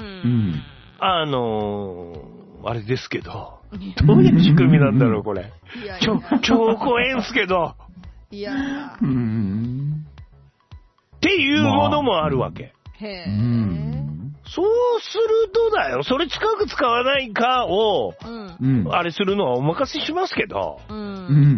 あのー、あれですけど、どういう仕組みなんだろう、これ。いやいやちょ、超怖えんすけど。いやー。うん。っていうものもあるわけ。まあ、へー。そうするとだよ、それ使うか使わないかを、うん、あれするのはお任せしますけど、うん。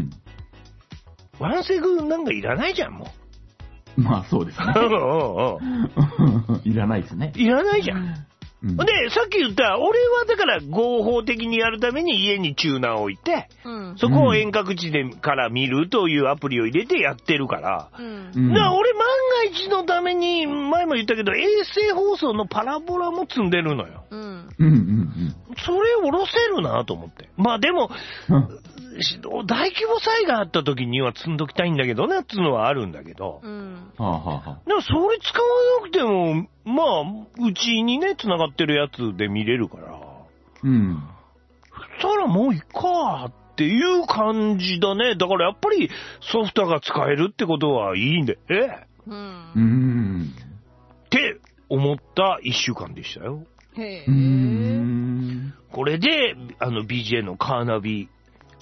ワンセグなんかいらないじゃん、もう。まあそうですね。いらないですね。 いらないじゃん。うん、で、さっき言った、俺はだから合法的にやるために家にチューナーを置いて、うん、そこを遠隔地でから見るというアプリを入れてやってるから、うん、だから俺万が一のために、前も言ったけど、衛星放送のパラボラも積んでるのよ。うんうんうん、それを下ろせるなと思って。まあでも、大規模災害あった時には積んどきたいんだけどねっていうのはあるんだけど、うん、でもそれ使わなくてもまあうちにね繋がってるやつで見れるから、うん、そしたらもういいかっていう感じだね。だからやっぱりソフトが使えるってことはいいんで、え、うん、うんって思った一週間でしたよ。へー。これであの ビージェー のカーナビ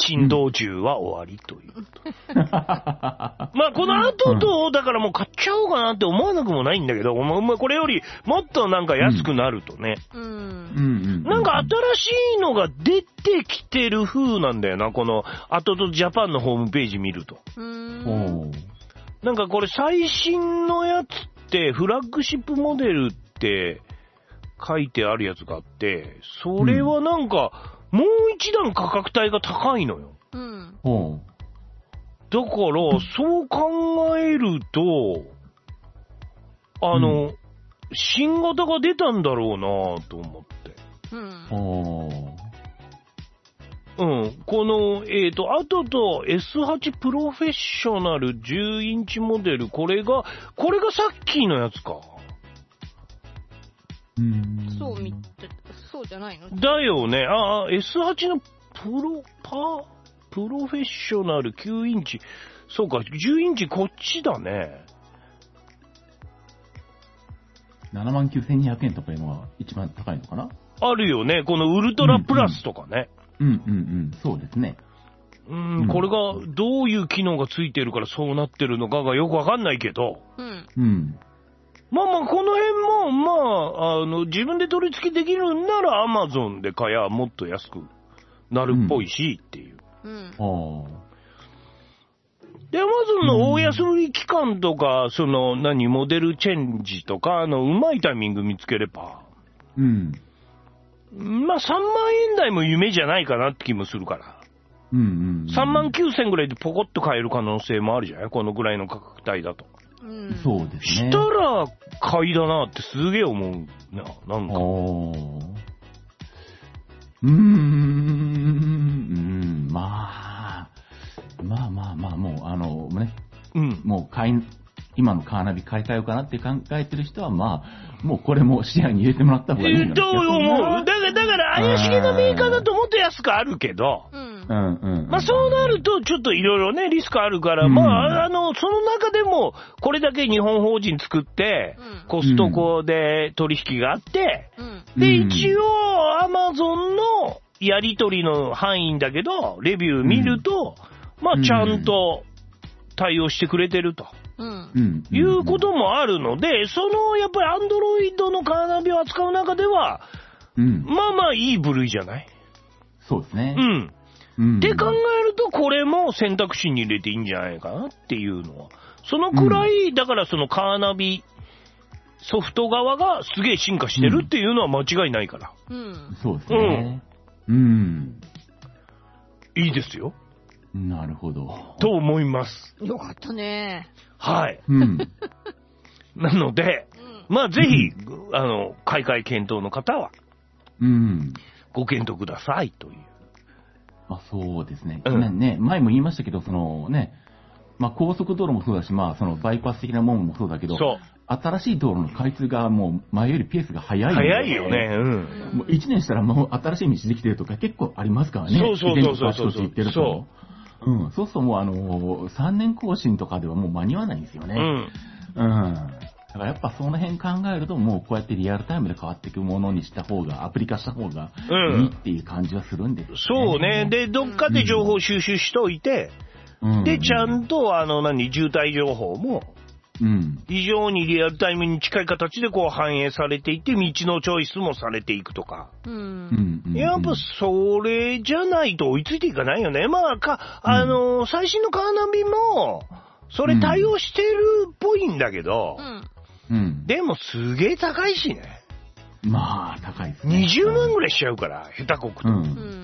珍道中は終わりという。うん、まあ、この後と、だからもう買っちゃおうかなって思わなくもないんだけど、まあ、これよりもっとなんか安くなるとね。うん。なんか新しいのが出てきてる風なんだよな、この後とジャパンのホームページ見ると。うん。なんかこれ最新のやつってフラッグシップモデルって書いてあるやつがあって、それはなんかもう一段価格帯が高いのよ。うん。だからそう考えると、あの、うん、新型が出たんだろうなと思って。うん。うん、この、えっと、アトと エスはち プロフェッショナルじゅうインチモデル、これが、これがさっきのやつか。 うーん。そう見て、そうじゃないの？ だよね。ああ、エスはち のプロ、パ、プロフェッショナルきゅうインチ。そうか、じゅうインチこっちだね。 ななまんきゅうせんにひゃくえんとかいうのが一番高いのかな？ あるよね。このウルトラプラスとかね。 うんうん、うんうんうん、そうですね。 うん、うん、これがどういう機能がついてるからそうなってるのかがよくわかんないけど。うん。うん。まあまあ、この辺も、まあ、あの、自分で取り付けできるんなら Amazon で買やもっと安くなるっぽいし、っていう。うん。ああ。で、Amazon の大安売り期間とか、うん、その、何、モデルチェンジとか、あの、うまいタイミング見つければ。うん。まあさんまんえん台も夢じゃないかなって気もするから。うんうんうん、さんまんきゅうせんぐらいでポコッと買える可能性もあるじゃない？このぐらいの価格帯だと。うん、そうですね。したら買いだなってすげえ思うな、なんか。 うーん、うん、まあ、まあまあまあ、もう、あの、ね、うん、もう買い、今のカーナビ買い替えようかなって考えてる人は、まあ、もうこれも視野に入れてもらった方がいいな。 どう思う？だから、だから怪しげなメーカーだともっと安くあるけど、うん。うんうん。まあそうなると、ちょっといろいろね、リスクあるから、うん、まあ、あの、その中でも、これだけ日本法人作って、うん、コストコで取引があって、うん、で、一応、アマゾンのやり取りの範囲だけど、レビュー見ると、うん、まあちゃんと対応してくれてると。うん、いうこともあるので、そのやっぱりアンドロイドのカーナビを扱う中では、うん、まあまあいい部類じゃない？ そうですね。 うん。うん、って考えると、これも選択肢に入れていいんじゃないかなっていうのは。そのくらい、うん、だからそのカーナビソフト側がすげえ進化してるっていうのは間違いないから。 うん。そうですね。うん。うん、 いいですよ。 なるほど。 と思います。 よかったね。 はい。うん、なので、うん、まあぜひ、うん、あの、買い替え検討の方は、うん、ご検討くださいという。 まあそうですね。うん、ね、前も言いましたけど、そのね、まあ高速道路もそうだし、まあそのバイパス的なものもそうだけど、そう。新しい道路の開通がもう前よりペースが早い、ね。 早いよね。うん。 もういちねんしたらもう新しい道できてるとか結構ありますからね。 そうそうそうそうそう。 言ってると。うん。そうするともうあの、さんねん更新とかではもう間に合わないんですよね。うん。うん。だからやっぱその辺考えるともうこうやってリアルタイムで変わっていくものにした方が、アプリ化した方がいいっていう感じはするんですよね。 そうね。で、どっかで情報収集しといて、うん、で、ちゃんとあの、何、渋滞情報も、うん、非常にリアルタイムに近い形でこう反映されていて、道のチョイスもされていくとか。うん、やっぱそれじゃないと追いついていかないよね。まあ、か、あの、うん、最新のカーナビも、それ対応してるっぽいんだけど、うん、でもすげえ高いしね。 まあ、高いですね。 にじゅうまんぐらいしちゃうから、下手こくと。うん、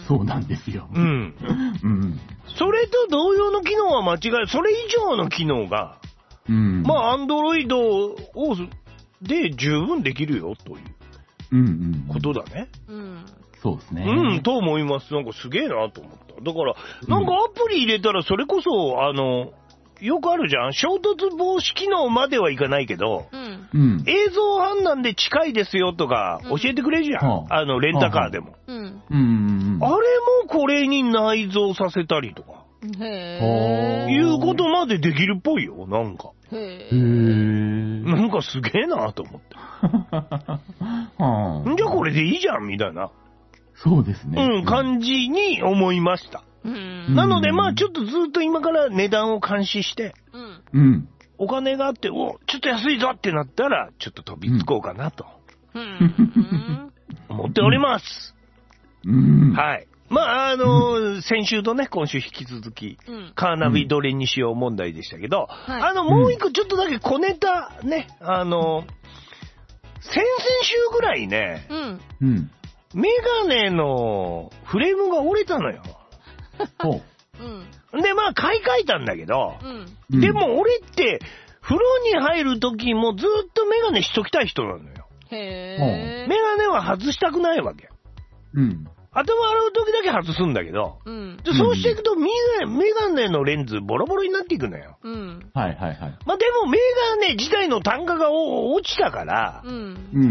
そうなんですよ。うん。 うん。それと同様の機能は間違い、それ以上の機能が、うん、まあ、アンドロイドを、で十分できるよ、という、うんうん、ことだね。うん。 そうですね。 うん、と思います。なんかすげえなと思った。だから、なんかアプリ入れたらそれこそ、あの、よくあるじゃん。衝突防止機能まではいかないけど、うん、映像判断で近いですよとか教えてくれるじゃん。うん、あの、レンタカーでも。うん、あれもこれに内蔵させたりとか。へー。いうことまでできるっぽいよ、なんか。へー。なんかすげえなと思って。はあ、じゃあこれでいいじゃん、みたいな。 そうですね。 うん、感じに思いました。 うん。 なので、まあちょっとずっと今から値段を監視して、 うん。 お金があって、お、ちょっと安いぞってなったら、ちょっと飛びつこうかなと、 うん、 思っております。 うん。 はい。まあ、あのーうん、先週とね、今週引き続き、うん、カーナビどれにしよう問題でしたけど、うん、あの、もう一個ちょっとだけ小ネタ、ね、あのー、先々週ぐらいね、 うん。 メガネのフレームが折れたのよ。うん。で、まあ、買い替えたんだけど、うん、でも俺って、風呂に入るときもずっとメガネしときたい人なのよ。 へー。 メガネは外したくないわけ。 うん。 頭洗うときだけ外すんだけど、うん、でそうしていくとメガネのレンズボロボロになっていくのよ。 うん。 はいはいはい。 まあでもメガネ自体の単価が落ちたから、 うん。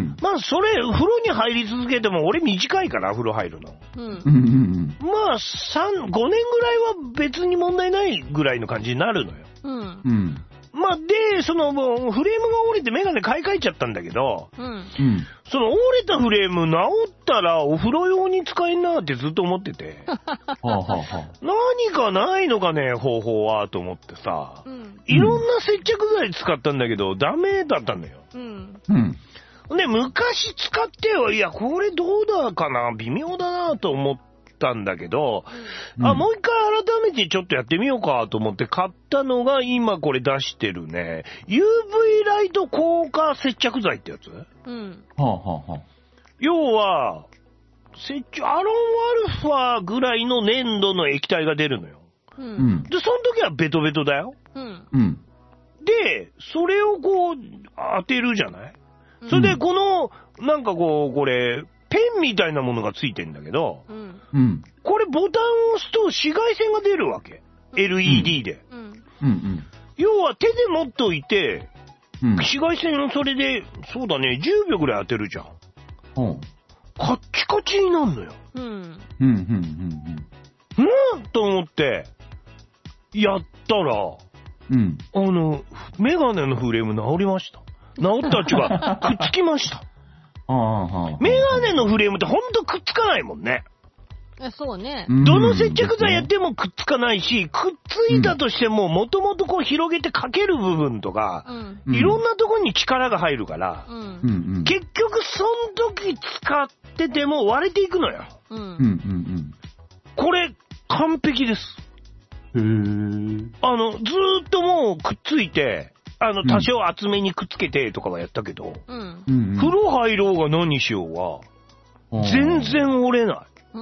まあそれ、風呂に入り続けても俺短いから風呂入るの。 うん。 まあさん、ごねんぐらいは別に問題ないぐらいの感じになるのよ。 うん。 うん。 まあ、で、その、フレームが折れてメガネ買い替えちゃったんだけど、 うん。 その折れたフレーム治ったらお風呂用に使えんなってずっと思ってて。 はあはあ、 何かないのかね、方法は、と思ってさ、 うん、 いろんな接着剤使ったんだけど、ダメだったんだよ。 うん。 うん。 で、昔使っては、いや、これどうだかな、微妙だなと思って、たんだけど、うん、あ、もう一回改めてちょっとやってみようかと思って買ったのが今これ出してるね、ユーブイ ライト硬化接着剤ってやつ、 うん、 はあはあはあ、 要は、接着、アロンアルファぐらいの粘土の液体が出るのよ。 うん、 で、その時はベトベトだよ。 うん、 うん、 で、それをこう当てるじゃない、それでこの、なんかこう、これ、ペンみたいなものがついてんだけど、 うんうん、 これボタンを押すと紫外線が出るわけ。 うん、 エルイーディー で、 うんうんうん。 要は手で持っといて、 うん、 紫外線それで、そうだね、じゅうびょうぐらい当てるじゃん。 うん。 カッチカチになるのよ。 うん。 うん、うん、うん、うん。 うんと思って、やったら、 うん。 あの、メガネのフレーム治りました。治ったっちゅうか、くっつきました。メガネのフレームってほんとくっつかないもんね。 そうね。 どの接着剤やってもくっつかないし、くっついたとしても、もともとこう広げてかける部分とか、 うん、 いろんなとこに力が入るから、 うん、 結局その時使ってても割れていくのよ。 うんうんうん、 これ、完璧です。 へー。 あの、ずーっともうくっついて、あの、多少厚めにくっつけてとかはやったけど、 うん、 風呂入ろうが何しようが、全然折れない。 うん、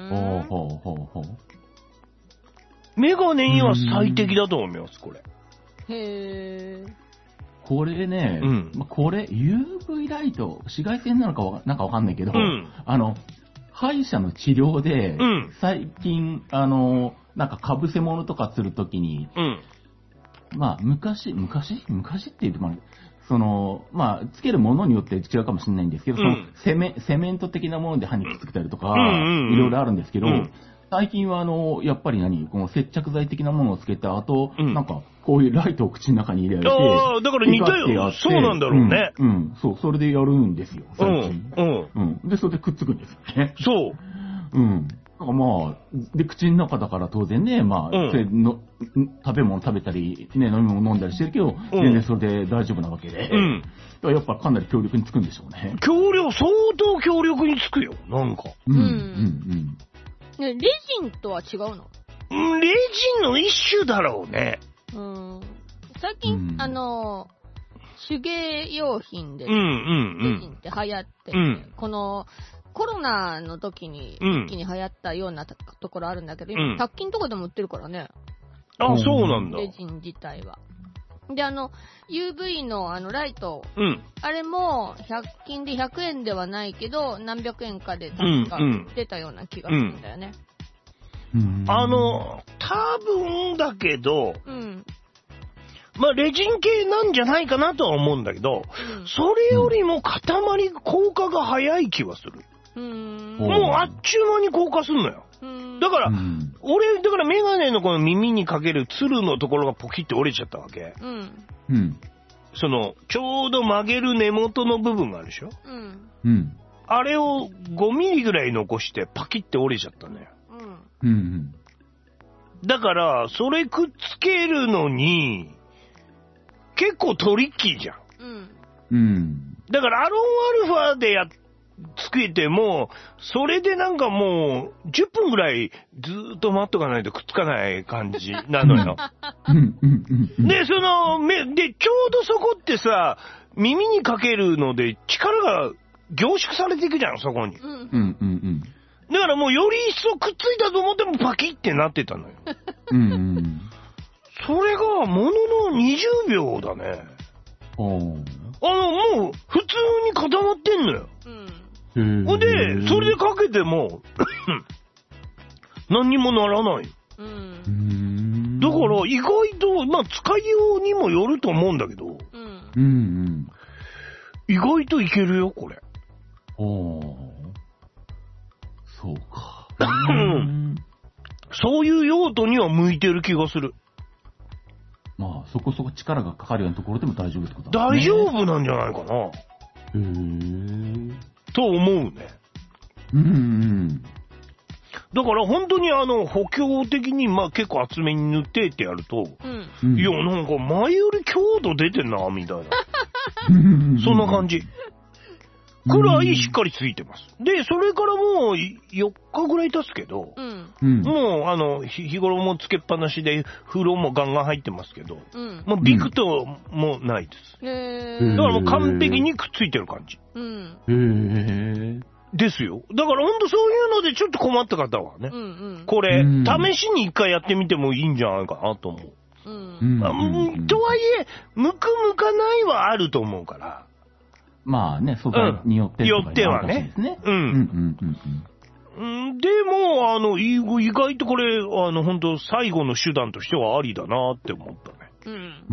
ほうほうほうほう。 メガネには最適だと思います、これ。 へー。 これね、うん、これ ユーブイ ライト、紫外線なのかわなんかわかんないけど、 うん、 あの、歯医者の治療で、 うん、 最近、あの、なんか被せ物とかするときに、 うん、 まあ、昔、昔昔って言うと、まあ、その、まあ、つけるものによって違うかもしれないんですけど、うん、そのセメ、セメント的なもので歯にくっつけたりとか、 うんうん、 いろいろあるんですけど、 うん、 最近はあの、やっぱり何、この接着剤的なものをつけた後、 うん、 なんか、こういうライトを口の中に入れられて、 ああ、だから似たよ。そうなんだろうね、 うん。うん、そう、それでやるんですよ、最近。 うん。 うん。で、それでくっつくんですよね。 そう。 うん。なんかまあ、で、口の中だから当然ね、まあ、うん、の食べ物食べたり、ね、飲み物飲んだりしてるけど、うん、全然それで大丈夫なわけで、 うん、 やっぱかなり強力につくんでしょうね。 強力、相当強力につくよ、なんか。 うん、うん、うん。 ね、レジンとは違うの？ レジンの一種だろうね。 うん。最近、うん、あの、手芸用品で、 うんうんうん、 レジンって流行ってて、 うん、 この、コロナの時に一気に流行ったようなところあるんだけど、今、ひゃっ均とかでも売ってるからね。 あ、そうなんだ。 レジン自体は。で、あの、ユーブイ のあのライト、 うん、 あれもひゃっ均でひゃくえんではないけど、何百円かで確か出たような気がするんだよね。 うんうん、 あの、多分だけど、 うん、 まあ、レジン系なんじゃないかなとは思うんだけど、うん、それよりも塊硬化が早い気はする。 うーん、 もうあっちゅう間に硬化すんのよ。だから、うん、俺、だからメガネのこの耳にかけるツルのところがポキって折れちゃったわけ。 うん。 うん。 その、ちょうど曲げる根元の部分があるでしょ？ うん。 うん。 あれをごミリぐらい残してパキって折れちゃったのよ。 うん。 うん。 だから、それくっつけるのに、結構トリッキーじゃん。 うん。 うん。 だから、アロンアルファでやっつけても、それでなんかもう、じゅっぷんぐらいずーっと待っとかないとくっつかない感じなのよ。で、その、め、で、ちょうどそこってさ、耳にかけるので力が凝縮されていくじゃん、そこに。 うん。 うんうんうん。 だからもうより一層くっついたと思ってもパキってなってたのよ。 うんうん。 それがもののにじゅうびょうだね。 おあの、もう普通に固まってんのよ。 うん。 ほんで、それでかけても、何にもならない。 うん。 だから意外と、まあ使いようにもよると思うんだけど、 うん。 うんうん。 意外といけるよ、これ。 おー。そうか。 そういう用途には向いてる気がする。 まあ、そこそこ力がかかるようなところでも大丈夫ってことだね。 大丈夫なんじゃないかな。 へー。 と思うね。 うんうん。 だから本当にあの補強的にまあ結構厚めに塗ってってやると、 うん、 いやなんか前より強度出てんなみたいなそんな感じくらいしっかりついてます。でそれからもうよっかぐらい経つけど、 うん、 もうあの日頃もつけっぱなしで風呂もガンガン入ってますけど、 うん、 もうビクともないです、 うん、へだからもう完璧にくっついてる感じ、 うん、 へーですよ。だからほんとそういうのでちょっと困った方はね、 うんうん、 これ、 うん、 試しに一回やってみてもいいんじゃないかなと思う。 うん。 うん、とはいえ、向く向かないはあると思うから。 まあね、素材によってとか、 うん、よってはね。うん。うんうんうんうん。でも、あの、意外とこれ、あの、本当最後の手段としてはありだなって思ったね。 うん。 うん。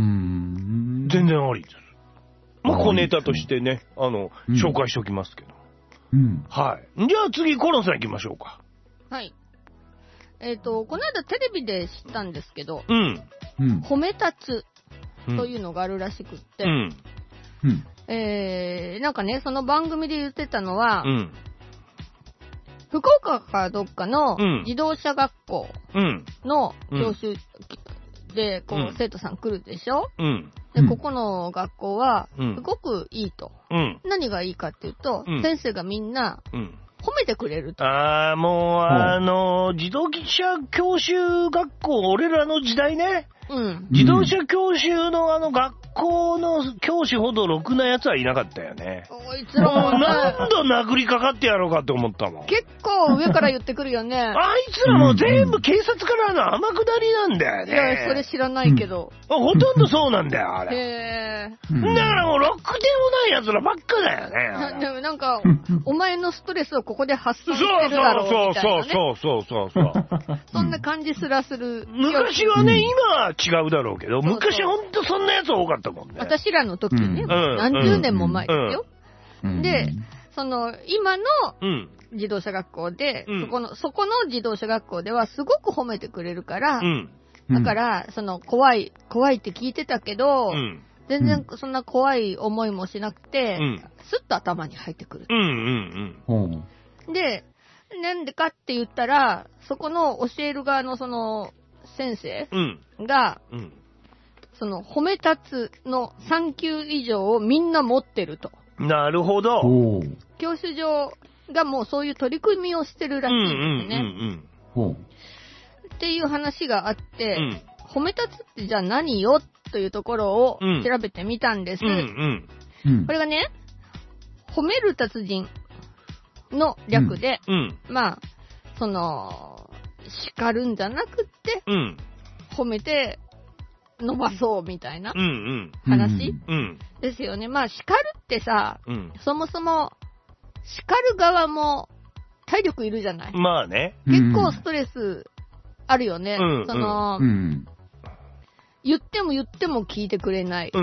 全然ありです。まあ、小ネタとしてね、あの、うん、紹介しておきますけど。 うん。 はい。じゃあ次、コロンさん行きましょうか。 はい。えっと、この間テレビで知ったんですけど、 うん。 褒め立つというのがあるらしくって、 うん。 うん。 えー、なんかね、その番組で言ってたのは、 うん、 福岡かどっかの自動車学校の教習で、こう、うん、生徒さん来るでしょ、 うん、 で、ここの学校は、すごくいいと、 うん。 何がいいかっていうと、うん、先生がみんな、褒めてくれると。 ああ、もう、あの、自動車教習学校、俺らの時代ね。 うん。 自動車教習のあの学校の教師ほどろくなやつはいなかったよね。 こいつらも何度殴りかかってやろうかって思ったもん。 結構上から言ってくるよね。 あいつらもう全部警察からの天下りなんだよね。 いや、それ知らないけど。 うん、ほとんどそうなんだよ、あれ。 へー。だからもうろくでもない奴らばっかだよね。でもなんか、お前のストレスをここで発散してるだろうみたいな、ね。 そうそうそうそうそうそう。 そんな感じすらする。 昔はね、今は違うだろうけど、昔ほんとそんなやつ多かったもんね。 私らの時ね、うん、何十年も前ですよ。うん、で、その、今の自動車学校で、うん、そこの、そこの自動車学校ではすごく褒めてくれるから、うん、だから、その、怖い、怖いって聞いてたけど、うん、全然そんな怖い思いもしなくて、うん、スッと頭に入ってくる。 うんうんうん、で、なんでかって言ったら、そこの教える側のその、先生が、うんうん、その褒め立つのさん級以上をみんな持ってると。 なるほど。 教習所がもうそういう取り組みをしてるらしいんですね。うんうんうん、っていう話があって、うん、褒め立つってじゃあ何よというところを調べてみたんです。うんうんうん、これがね、褒める達人の略で、うん、まあ、その、叱るんじゃなくって、うん、褒めて、伸ばそうみたいな話、うんうん、ですよね。まあ叱るってさ、うん、そもそも叱る側も体力いるじゃない。 まあね。 結構ストレスあるよね。うん、その、うん、言っても言っても聞いてくれない。うん、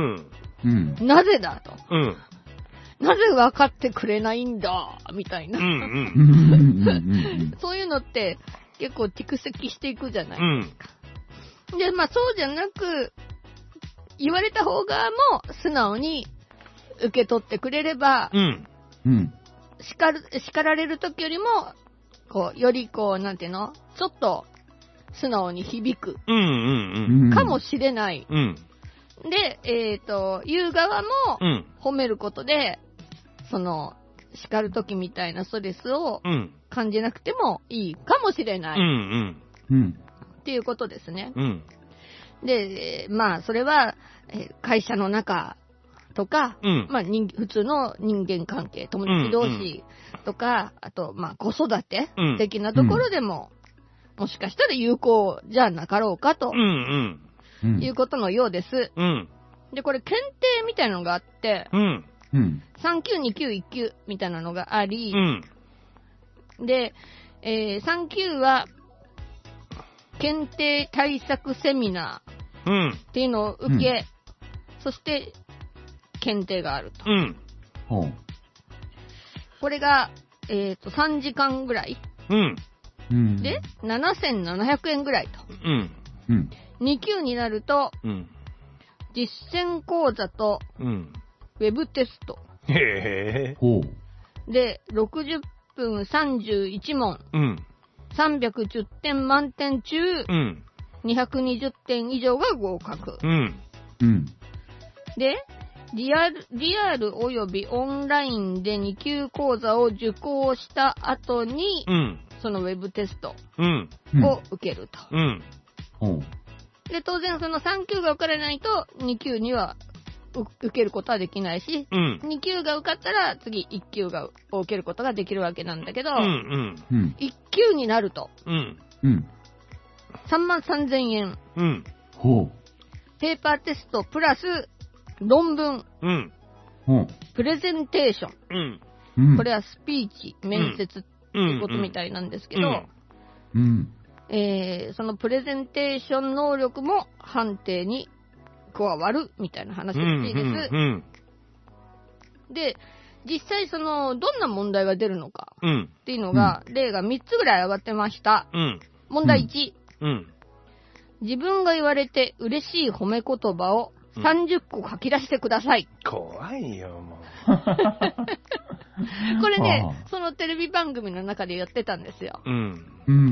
なぜだと、うん。なぜ分かってくれないんだみたいな。そういうのって結構蓄積していくじゃないですか。うん、で、まあそうじゃなく、言われた方側も素直に受け取ってくれれば、うんうん、叱る、叱られる時よりも、こう、よりこう、なんていうの、ちょっと素直に響く。 うんうんうん。 かもしれない。 うん。 で、えっと、言う側も褒めることで、うん、その、叱るときみたいなストレスを感じなくてもいいかもしれない。うんうん。っていうことですね。うん。で、まあ、それは、会社の中とか、うん、まあ人、普通の人間関係、友達同士とか、うんうん、あと、まあ、子育て的なところでも、うん、もしかしたら有効じゃなかろうかと、うんうん、いうことのようです。うん、で、これ、検定みたいなのがあって、うんうん、さん級、に級、いっ級みたいなのがあり、うん、で、えー、さん級は、検定対策セミナーっていうのを受け、うん、そして、検定があると。うん。これが、えっと、さんじかんぐらい。うん。で、ななせんななひゃくえんぐらいと。うん。に級になると、うん、実践講座と、うん、ウェブテスト。へぇー。で、ろくじゅっぷんさんじゅういち問。うん。さんびゃくじゅってん満点中、うん。にひゃくにじゅってん以上が合格。うん。うん。で、リアル、リアルおよびオンラインでに級講座を受講した後に、うん、そのウェブテストを受けると。うんうん、で、当然そのさん級が受からないとに級には受けることはできないし、うん、に級が受かったら次いっ級が受けることができるわけなんだけど、うんうん、いっ級になると、うんうん、さんまんさんぜんえん、うん、ペーパーテストプラス論文、うん、プレゼンテーション、うん、これはスピーチ、面接っていうことみたいなんですけど、うんえー、そのプレゼンテーション能力も判定に加わるみたいな話らしいです。うんうんうん、で、実際そのどんな問題が出るのかっていうのが、うん、例がみっつぐらい上がってました。うん、問題いち、うんうん、自分が言われて嬉しい褒め言葉をさんじゅっこ書き出してください。 怖いよ、もう。 これね、そのテレビ番組の中でやってたんですよ。うん、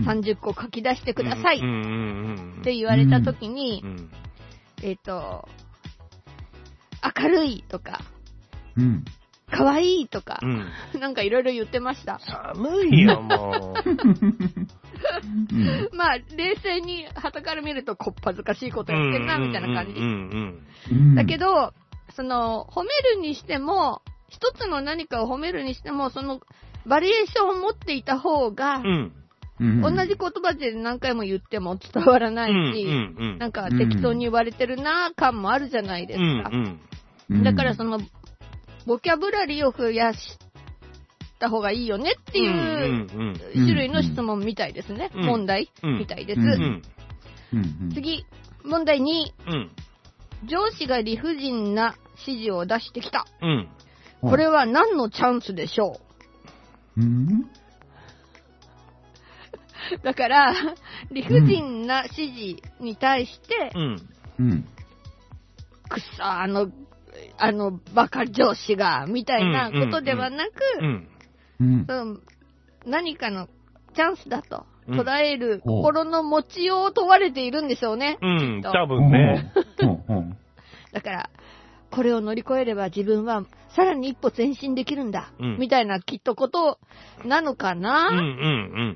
さんじゅっこ書き出してくださいって言われたときに、うん、えっと、明るいとか、うん、かわいいとか、うん、なんかいろいろ言ってました。 寒いよ、もう。 まあ、冷静に旗から見るとこっぱずかしいことやってるな、みたいな感じ。だけど、その、褒めるにしても、一つの何かを褒めるにしても、その、バリエーションを持っていた方が、うん同じ言葉で何回も言っても伝わらないし、うんうんうん、なんか適当に言われてるな感もあるじゃないですか。うんうん、だからその、ボキャブラリーを増やした方がいいよねっていう種類の質問みたいですね。うんうん、問題みたいです。うんうん、次、問題に、うん、上司が理不尽な指示を出してきた。うん、これは何のチャンスでしょう、うんだから、理不尽な指示に対して、うんうん、くそ、あの、あの、バカ上司が、みたいなことではなく、うんうんうん、何かのチャンスだと捉える心の持ちようを問われているんでしょうね。 うん、多分ね。 だから、これを乗り越えれば自分はさらに一歩前進できるんだ、うん、みたいなきっとことなのかな、うんうんうん、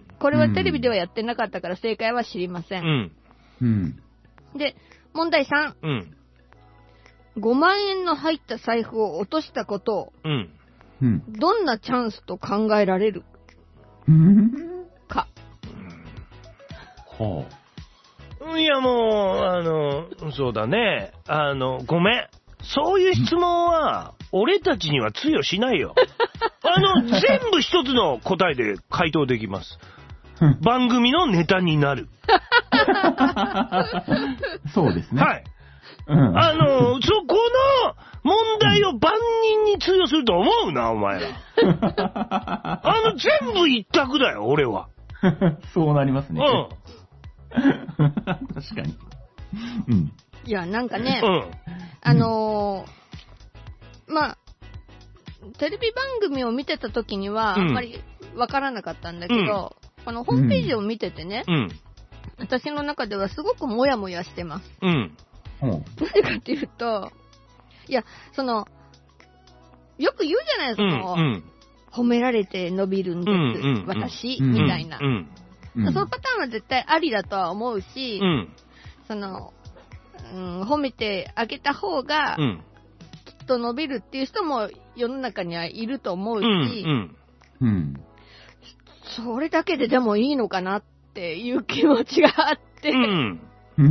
これはテレビではやってなかったから正解は知りません。うんうん、で、問題さん、うん。ごまんえんの入った財布を落としたことを、うん、どんなチャンスと考えられる、うん、か。 はあ。いやもう、あの、そうだね。あの、ごめん。そういう質問は、俺たちには通用しないよ。あの、全部一つの答えで回答できます。番組のネタになる。 そうですね。 はい。うん、あの、そこの問題を万人に通用すると思うな、お前ら。あの、全部一択だよ、俺は。 そうなりますね。うん。確かに。 うん。いや、なんかね、うん、あのー、まあ、テレビ番組を見てた時には、あんまりわからなかったんだけど、うん、このホームページを見ててね、うん、 私の中ではすごくモヤモヤしてます。 うん。 なんでかっていうと、いや、その、よく言うじゃないですか、うんうん、褒められて伸びるんです、うんうんうん、私、うん、みたいな、うんうん。そのパターンは絶対ありだとは思うし、うん、その、うん、褒めてあげた方が、きっと伸びるっていう人も世の中にはいると思うし、うんうん、それだけででもいいのかなっていう気持ちがあって、うんうん、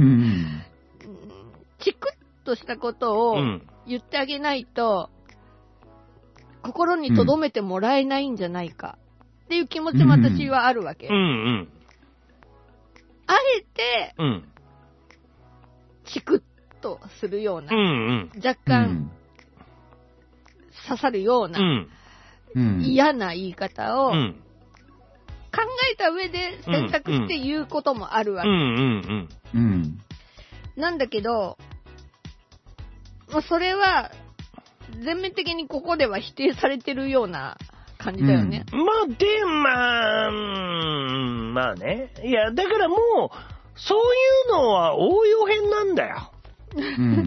チクッとしたことを言ってあげないと、心に留めてもらえないんじゃないかっていう気持ちも私はあるわけ。うんうん、あえて、うん、チクッとするような、うんうん、若干、うん、刺さるような、うん、嫌な言い方を、うん、考えた上で選択して言うこともあるわけ。うんうんうん、なんだけど、それは、全面的にここでは否定されてるような感じだよね。 うん、まあ、で、まあ、まあね。いや、だからもう、そういうのは応用編なんだよ。うん、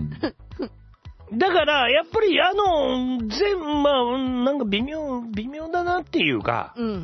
だから、やっぱり、あの、全、まあ、なんか微妙、微妙だなっていうか、うん、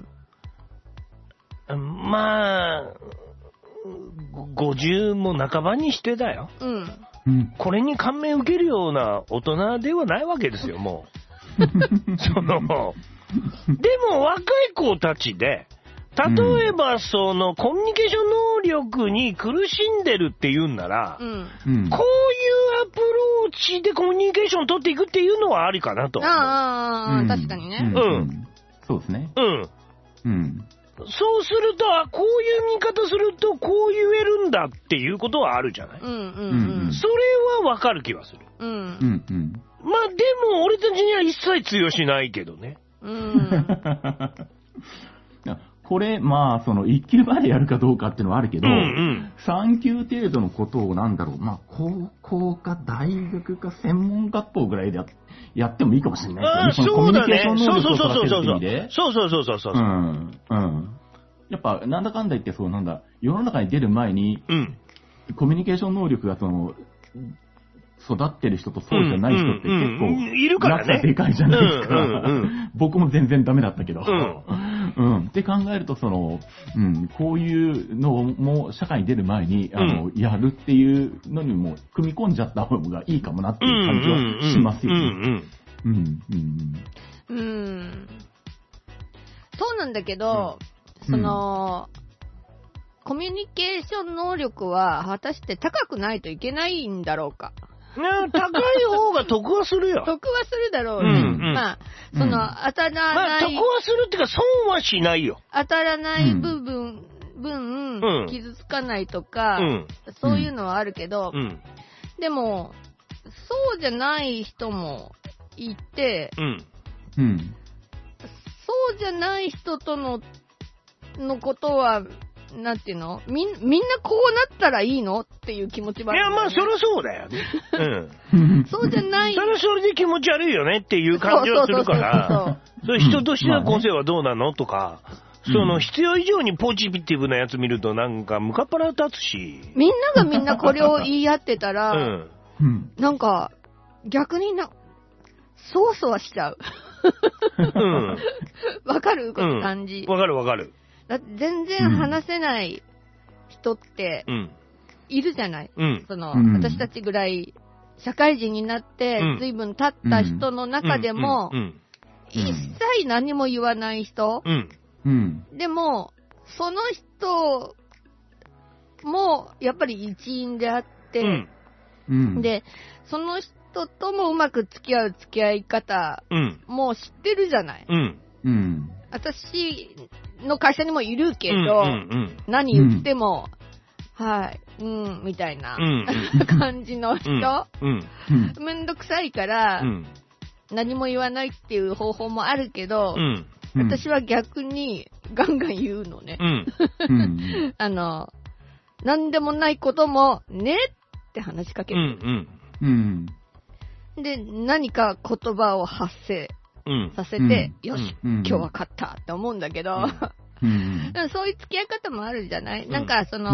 まあ、ごじゅうも半ばにしてだよ。うんうん、これに感銘受けるような大人ではないわけですよ、もう。その、でも若い子たちで、例えばそのコミュニケーション能力に苦しんでるっていうんなら、うん、こういうアプローチでコミュニケーションを取っていくっていうのはありかなと。 ああ、うん、確かにね。 うん。そうですね。うん。 うん。そうすると、こういう見方すると、こう言えるんだっていうことはあるじゃない。うんうんうん、それはわかる気はする。うんうんうん、まあでも、俺たちには一切通用しないけどね。うん、 これ、まあ、その、一級までやるかどうかっていうのはあるけど、うんうん、さん級程度のことをなんだろう、まあ、高校か大学か専門学校ぐらいでやって、やってもいいかもしれないですよね。 そうだね。そうそうそうそうそう。そうそうそうそうそう。うん。 うん。やっぱ、なんだかんだ言って、そうなんだ、世の中に出る前に、うん、コミュニケーション能力がその、育ってる人とそうじゃない人って結構、 いるからね。 でかいじゃないですか。うんうんうん、僕も全然ダメだったけど。うんうん、って考えると、その、うん、こういうのも社会に出る前に、あの、うん、やるっていうのにも組み込んじゃった方がいいかもなっていう感じはしますよね。うん、うん、 うん。そうなんだけど、うん、その、うん、コミュニケーション能力は果たして高くないといけないんだろうか。 ね、高い方が得はするよ。 得はするだろうね。うんうん、まあ、その、うん、当たらない。まあ、 得はするっていうか、損はしないよ。 当たらない部分、うん、分、傷つかないとか、うん、そういうのはあるけど、うん、でも、そうじゃない人もいて、うんうん、そうじゃない人との、のことは、なんていうのみ、みんなこうなったらいいのっていう気持ちはある、 ね。いや、まあ、そりゃそうだよね。 うん。そうじゃない。 それはそれで気持ち悪いよねっていう感じはするから、それ人としての個性はどうなのとか、その必要以上にポジティブなやつ見るとなんかムカッパラ立つし。 みんながみんなこれを言い合ってたら、うん、なんか、逆にな、そわそわしちゃう。うん。わかるこの感じ。 わ、うん、かるわかる。 だって全然話せない人っているじゃない、うん、その、うん、私たちぐらい社会人になって随分経った人の中でも、一切何も言わない人、うんうん、でもその人もやっぱり一員であって、うん、でその人ともうまく付き合う付き合い方も知ってるじゃない、うんうん、私の会社にもいるけど、うんうんうん、何言っても、うん、はい、うん、みたいな、うんうん、感じの人、うんうん、めんどくさいから、うん、何も言わないっていう方法もあるけど、うん、私は逆にガンガン言うのね。うん、あの、なんでもないこともねって話しかける。うんうんうん、で、何か言葉を発生。させて、うん、よし、うん、今日は勝ったって思うんだけど、うん、 うん、 そういう付き合い方もあるじゃない、うん、なんかその、うん、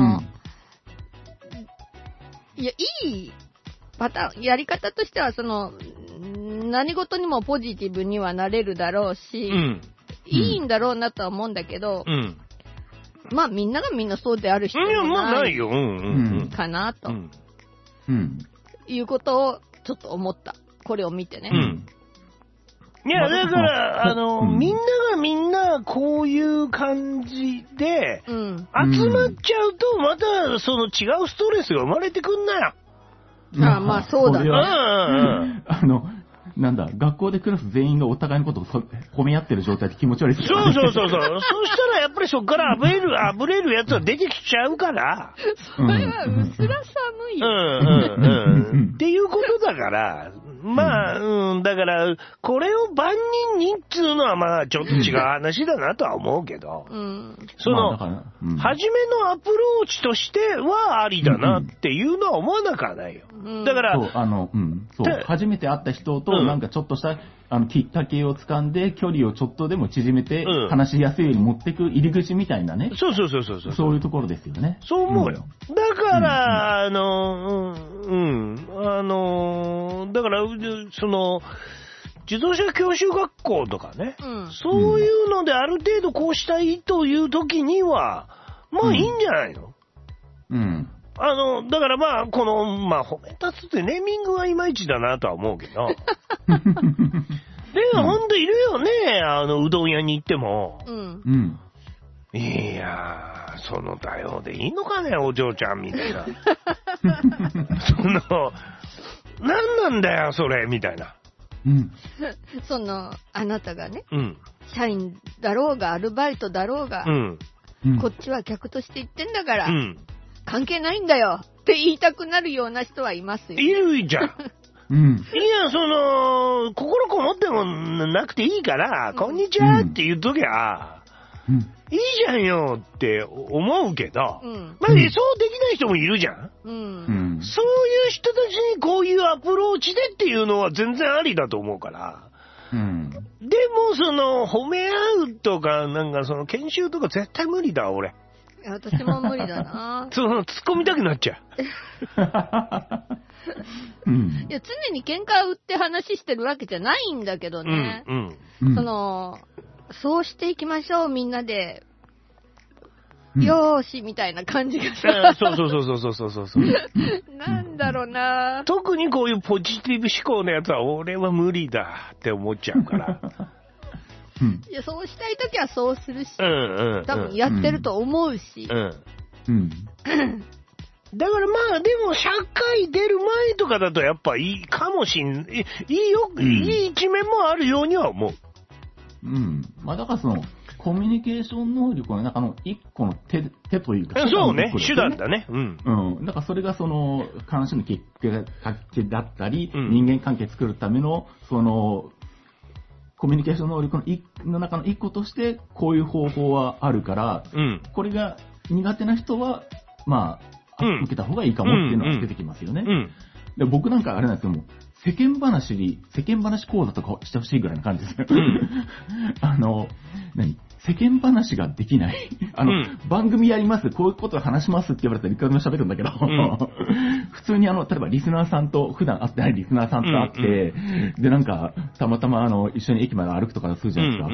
いや、いいパターン、やり方としては、その、何事にもポジティブにはなれるだろうし、うん、いいんだろうなとは思うんだけど、うん、まあみんながみんなそうである人もない。いや、まあないよ。うんうんうん、かなと、うんうん、いうことをちょっと思った。これを見てね。うんいや、だから、あの、うん、みんながみんなこういう感じで、うん、集まっちゃうと、またその違うストレスが生まれてくんなよ。 ああ、まあそうだね。 あの、なんだ、学校でクラス全員がお互いのことを褒め合ってる状態って気持ち悪いですよね。そうそうそうそう。そしたらやっぱりそこからあぶれる、あぶれるやつは出てきちゃうから。 それはうすら寒いよ。うんうんうん。っていうことだから、まあ、うん、だから、これを万人にっつうのはまあ、ちょっと違う話だなとは思うけど、うん、その、まあうん、初めのアプローチとしてはありだなっていうのは思わなくはないよ。うん、だから、 そう、あの、うん、そう、初めて会った人と、なんかちょっとした、あの、きっかけを掴んで、距離をちょっとでも縮めて、うん、話しやすいように持っていく入り口みたいなね。 そうそうそうそうそう。 そういうところですよね。 そう思うよ。うん、だから、うん、あの、うん、うん、あの、だから、その、自動車教習学校とかね、うん、そういうのである程度こうしたいという時には、まあいいんじゃないの？うん。あの、だからまあ、この、まあ、褒め立つってネーミングはいまいちだなとは思うけど。で、ほんといるよね、あの、うどん屋に行っても。うん。いやー、その対応でいいのかね、お嬢ちゃんみたいな。その、何なんだよ、それ、みたいな。 うん。その、あなたがね、うん、社員だろうが、アルバイトだろうが、うん、こっちは客として言ってんだから、うん、関係ないんだよって言いたくなるような人はいますよ、ね。 いるじゃん。うん、いや、その、心こもってもなくていいから、うん、こんにちはって言っときゃ、うん、いいじゃんよって思うけど、うん、まあ、そうできない人もいるじゃん、うん。そういう人たちにこういうアプローチでっていうのは全然ありだと思うから。うん、でも、その、褒め合うとか、なんかその、研修とか絶対無理だ、俺。 いや、私も無理だな。 その、突っ込みたくなっちゃう。うん、いや、常に喧嘩売って話してるわけじゃないんだけどね。うんうん、その、そうしていきましょう、みんなで。うん、よーし、みたいな感じがさ。 そうそうそうそうそうそうそう。 なんだろうな。 特にこういうポジティブ思考のやつは、俺は無理だって思っちゃうから。 うん、いや、そうしたいときはそうするし、うんうんうん、多分やってると思うし。うんうん、 だからまあ、でも、社会出る前とかだとやっぱいいかもしん、いいよ、うん、いい一面もあるようには思う。 うん。まあ、だからその、コミュニケーション能力の中の一個の手、手というか、 ね、そうね、手段だね。うん。 うん。だからそれがその、話のきっかけだったり、うん、人間関係作るための、その、コミュニケーション能力の一の中の一個として、こういう方法はあるから、うん、これが苦手な人は、まあ、うん、受けた方がいいかもっていうのが出てきますよね。うんうん、で僕なんかあれなんですけども、世間話に、世間話講座とかしてほしいぐらいな感じですよ。うん、あの、何世間話ができない。あの、うん、番組やります、こういうことを話しますって言われたらいくらでも喋るんだけど、うん、普通にあの、例えばリスナーさんと、普段会ってないリスナーさんと会って、うんうん、で、なんか、たまたまあの、一緒に駅まで歩くとかするじゃないですか。うん、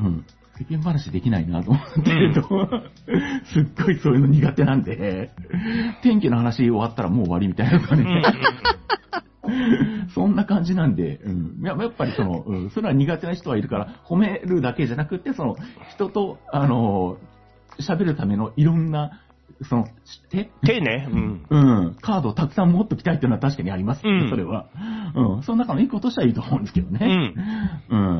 うん、世間話できないなと思ってると、うん、すっごいそういうの苦手なんで、天気の話終わったらもう終わりみたいなのがね。そんな感じなんで、うん、や, やっぱりその、うん、それは苦手な人はいるから、褒めるだけじゃなくて、その、人と、あの、喋るためのいろんな、その、手手ね、うん。 うん。カードをたくさん持っておきたいっていうのは確かにありますね、うん、それは。うん。その中の一個としてはいいと思うんですけどね。うん。うん。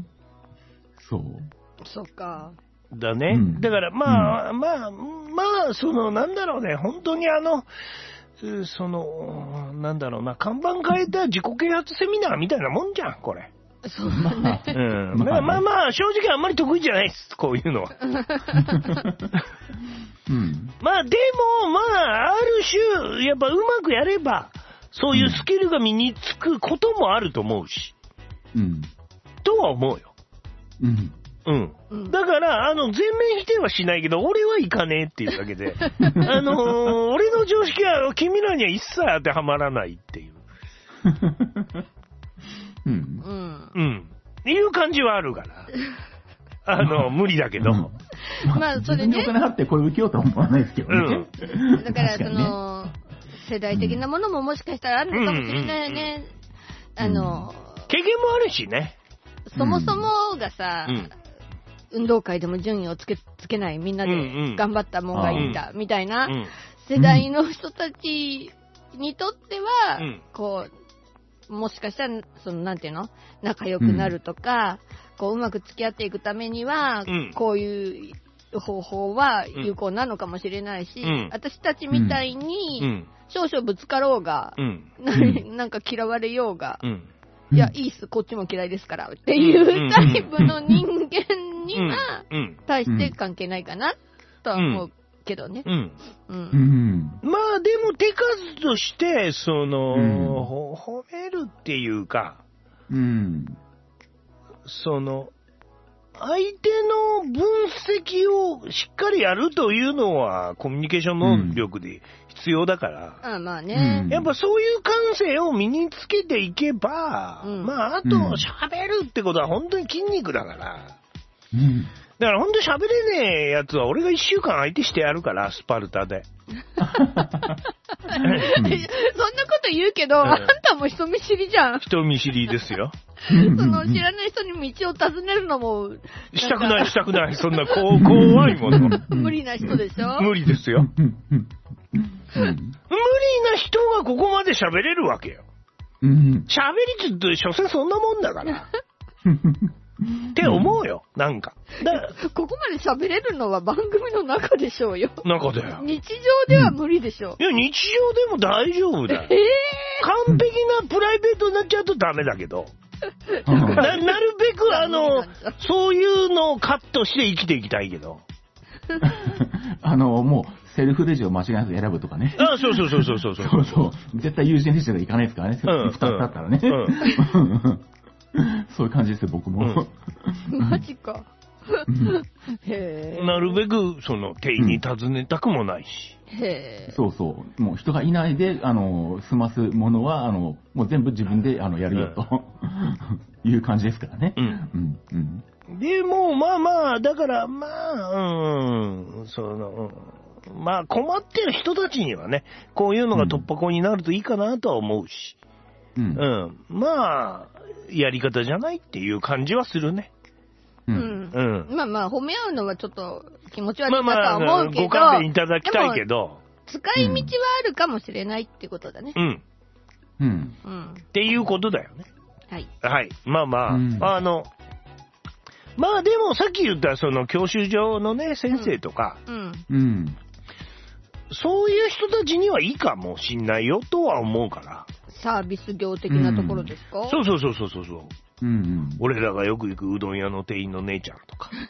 そう。 そっか。 だね。うん、だから、まあ、うん、まあ、まあ、その、なんだろうね、本当にあの、その、なんだろうな、看板変えた自己啓発セミナーみたいなもんじゃん、これ。 そうだね。 うん。まあまあまあ、正直あんまり得意じゃないです、こういうのは。うん、まあでも、まあ、ある種、やっぱうまくやれば、そういうスキルが身につくこともあると思うし。うん。とは思うよ。うん。 うん。うん、だから、あの、全面否定はしないけど、俺は行かねえっていうだけで、あのー、俺の常識は君らには一切当てはまらないっていう。うん。うん。うん。いう感じはあるから。あの、無理だけど。 まあ、それね。お金払ってこれ受けようとは思わないですけどね。 うん。だから、その、世代的なものももしかしたらあるのかもしれないよね。あの、 経験もあるしね。 そもそもがさ、うん、運動会でも順位をつけ、つけない、みんなで頑張ったもんがいいんだ、みたいな世代の人たちにとっては、うん、こう、もしかしたら、その、なんていうの？仲良くなるとか、うん、こう、うまく付き合っていくためには、うん、こういう方法は有効なのかもしれないし、うん、私たちみたいに、少々ぶつかろうが、うん、なんか嫌われようが、うんいや、いいっす、こっちも嫌いですから、っていうタイプの人間には、対して関係ないかな、とは思うけどね。うん。 うん。まあ、でも手数として、その、うん、褒めるっていうか、うん。その、相手の分析をしっかりやるというのは、コミュニケーション能力で必要だから。 うん、あまあね。 やっぱそういう感性を身につけていけば、うん、まあ、あと、喋るってことは本当に筋肉だから。うん。だから本当に喋れねえやつは俺が一週間相手してやるから、スパルタで。そんなこと言うけど、うん、あんたも人見知りじゃん。 人見知りですよ。 その知らない人に道を尋ねるのも。 したくない、したくない。そんなこう怖いもの。 無理な人でしょ？ 無理ですよ。無理な人がここまで喋れるわけよ。喋りって所詮そんなもんだから。って思うよ、なんか。 だここまで喋れるのは番組の中でしょうよ。 中だよ。 日常では無理でしょう。 いや、日常でも大丈夫だよ。えー、完璧なプライベートになっちゃうとダメだけど。な, なるべく、あの、そういうのをカットして生きていきたいけど。 あの、もう、セルフレジを間違えず選ぶとかね。 あ、そうそうそうそうそうそう。 そうそう。絶対友人レジで行かないですからね。ふたつ、うん、だったらね。うんそういう感じですよ、僕も。 うん、マジか。 へーなるべく、その、店員に尋ねたくもないし。 へーそうそう。もう人がいないで、あの、済ますものは、あの、もう全部自分で、あの、やるよと、うん、いう感じですからね。うん。 うんうん、でも、まあまあ、だから、まあ、うん、その、まあ、困ってる人たちにはね、こういうのが突破口になるといいかなとは思うし。うん。うん、まあ、やり方じゃないっていう感じはするね。 うん。うん。まあまあ、褒め合うのはちょっと気持ち悪いなとは思うけど。 まあまあ、ご勘弁いただきたいけど。 使い道はあるかもしれないってことだね。うん。 うん。うん。っていうことだよね。 はい。 はい。まあまあ、うん、あの、まあでもさっき言ったその教習所のね、先生とか。うん。うん。そういう人たちにはいいかもしんないよとは思うから。 サービス業的なところですか？ うん、そうそうそうそうそう。うんうん、俺らがよく行くうどん屋の店員の姉ちゃんとか。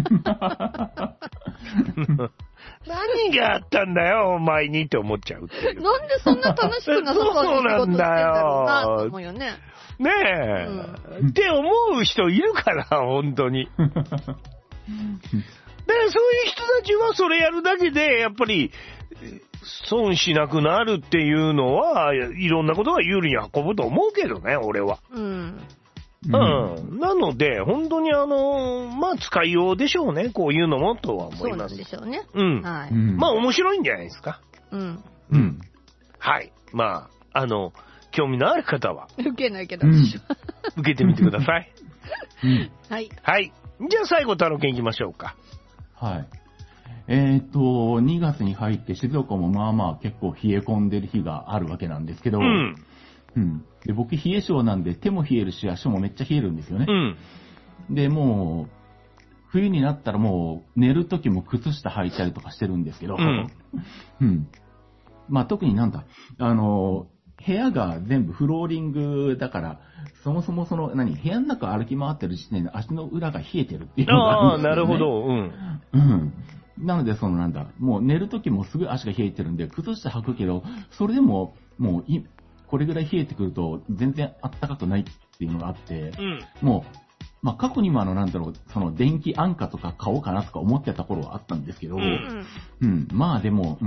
何があったんだよ、お前にって思っちゃうっていう。 なんでそんな楽しくなさそうに仕事してんだろうなと思うよね。 ねえ、うん、って思う人いるから、本当に。だからそういう人たちはそれやるだけで、やっぱり、損しなくなるっていうのは、いろんなことが有利に運ぶと思うけどね、俺は。うん。うん。なので、本当にあの、まあ、使いようでしょうね、こういうのも、とは思います。 そうなんでしょうね。 うん。はい。まあ、面白いんじゃないですか。うん。うん。はい。まあ、あの、興味のある方は。 受けないけど。 うん、受けてみてください。 うん。はい。 はい。じゃあ最後、太郎くん行きましょうか。 はい。えっと、にがつに入って静岡もまあまあ結構冷え込んでる日があるわけなんですけど、うん。うん。で、僕冷え性なんで手も冷えるし足もめっちゃ冷えるんですよね。うん。で、もう、冬になったらもう寝るときも靴下履いたりとかしてるんですけど、うん。うん。まあ特になんだ、あの、部屋が全部フローリングだから、そもそもその、何、部屋の中歩き回ってる時点で足の裏が冷えてるっていうのがあるんですよね。ああ、なるほど。うん。うん。なので、そのなんだ、もう寝るときもすぐ足が冷えてるんで、靴下履くけど、それでも、もうい、これぐらい冷えてくると、全然あったかくないっていうのがあって、うん、もう、 まあ過去にもあのなんだろう、その電気安価とか買おうかなとか思ってた頃はあったんですけど、うん、うん、まあでも、うん、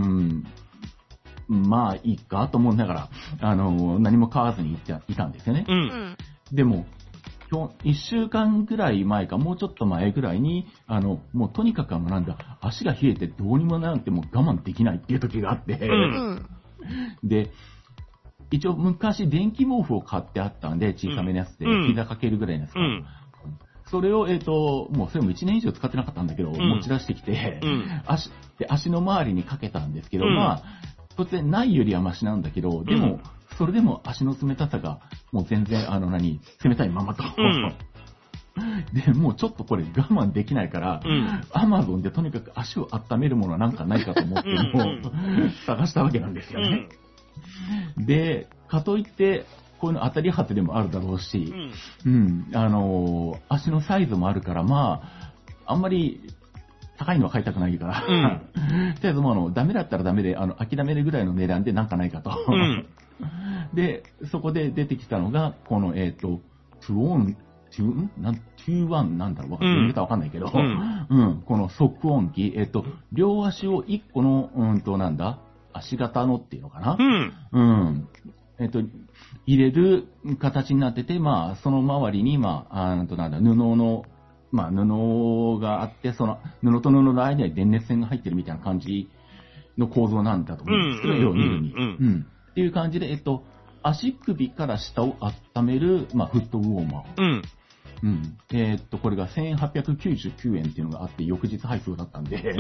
まあいいかと思いながら、あの、何も買わずにいたいたんですよね。うん、でも、今日、一週間ぐらい前か、もうちょっと前ぐらいに、あの、もうとにかくあのなんだ、足が冷えてどうにもなってもう我慢できないっていう時があって、うん、で、一応昔電気毛布を買ってあったんで、小さめのやつで、うん、膝かけるぐらいのやつか、うん、それを、えっと、もうそれもいちねん以上使ってなかったんだけど、うん、持ち出してきて、うん、足、で足の周りにかけたんですけど、うん、まあ、当然ないよりはマシなんだけど、でも、うん、それでも足の冷たさが、もう全然、あの何、冷たいままと。うん、で、もうちょっとこれ我慢できないから、アマゾンでとにかく足を温めるものはなんかないかと思って、もう探したわけなんですよね。うん、で、かといって、こういうの当たり外れもあるだろうし、うん、うん、あのー、足のサイズもあるから、まあ、あんまり、高いのは買いたくないから、うん、とりあえずもうあの、ダメだったらダメで、あの、諦めるぐらいの値段でなんかないかと。うん、で、そこで出てきたのが、この、えっ、ー、と、トゥオン、トゥンなん、トゥワンなんだろう、読み方わかんないけど、うん、うん、この即音機、えっ、ー、と、両足を一個の、うんと、なんだ、足型のっていうのかな、うん、うん。えっ、ー、と、入れる形になってて、まあ、その周りに、まあ、あなんとなんだ、布の、まあ、布があって、その、布と布の間に電熱線が入ってるみたいな感じの構造なんだと思うんですけど、色を見るに。うん。っていう感じで、えっと、足首から下を温める、まあ、フットウォーマー。うん。うん。えー、っと、これがせんはっぴゃくきゅうじゅうきゅうえんっていうのがあって、翌日配送だったんで、うん、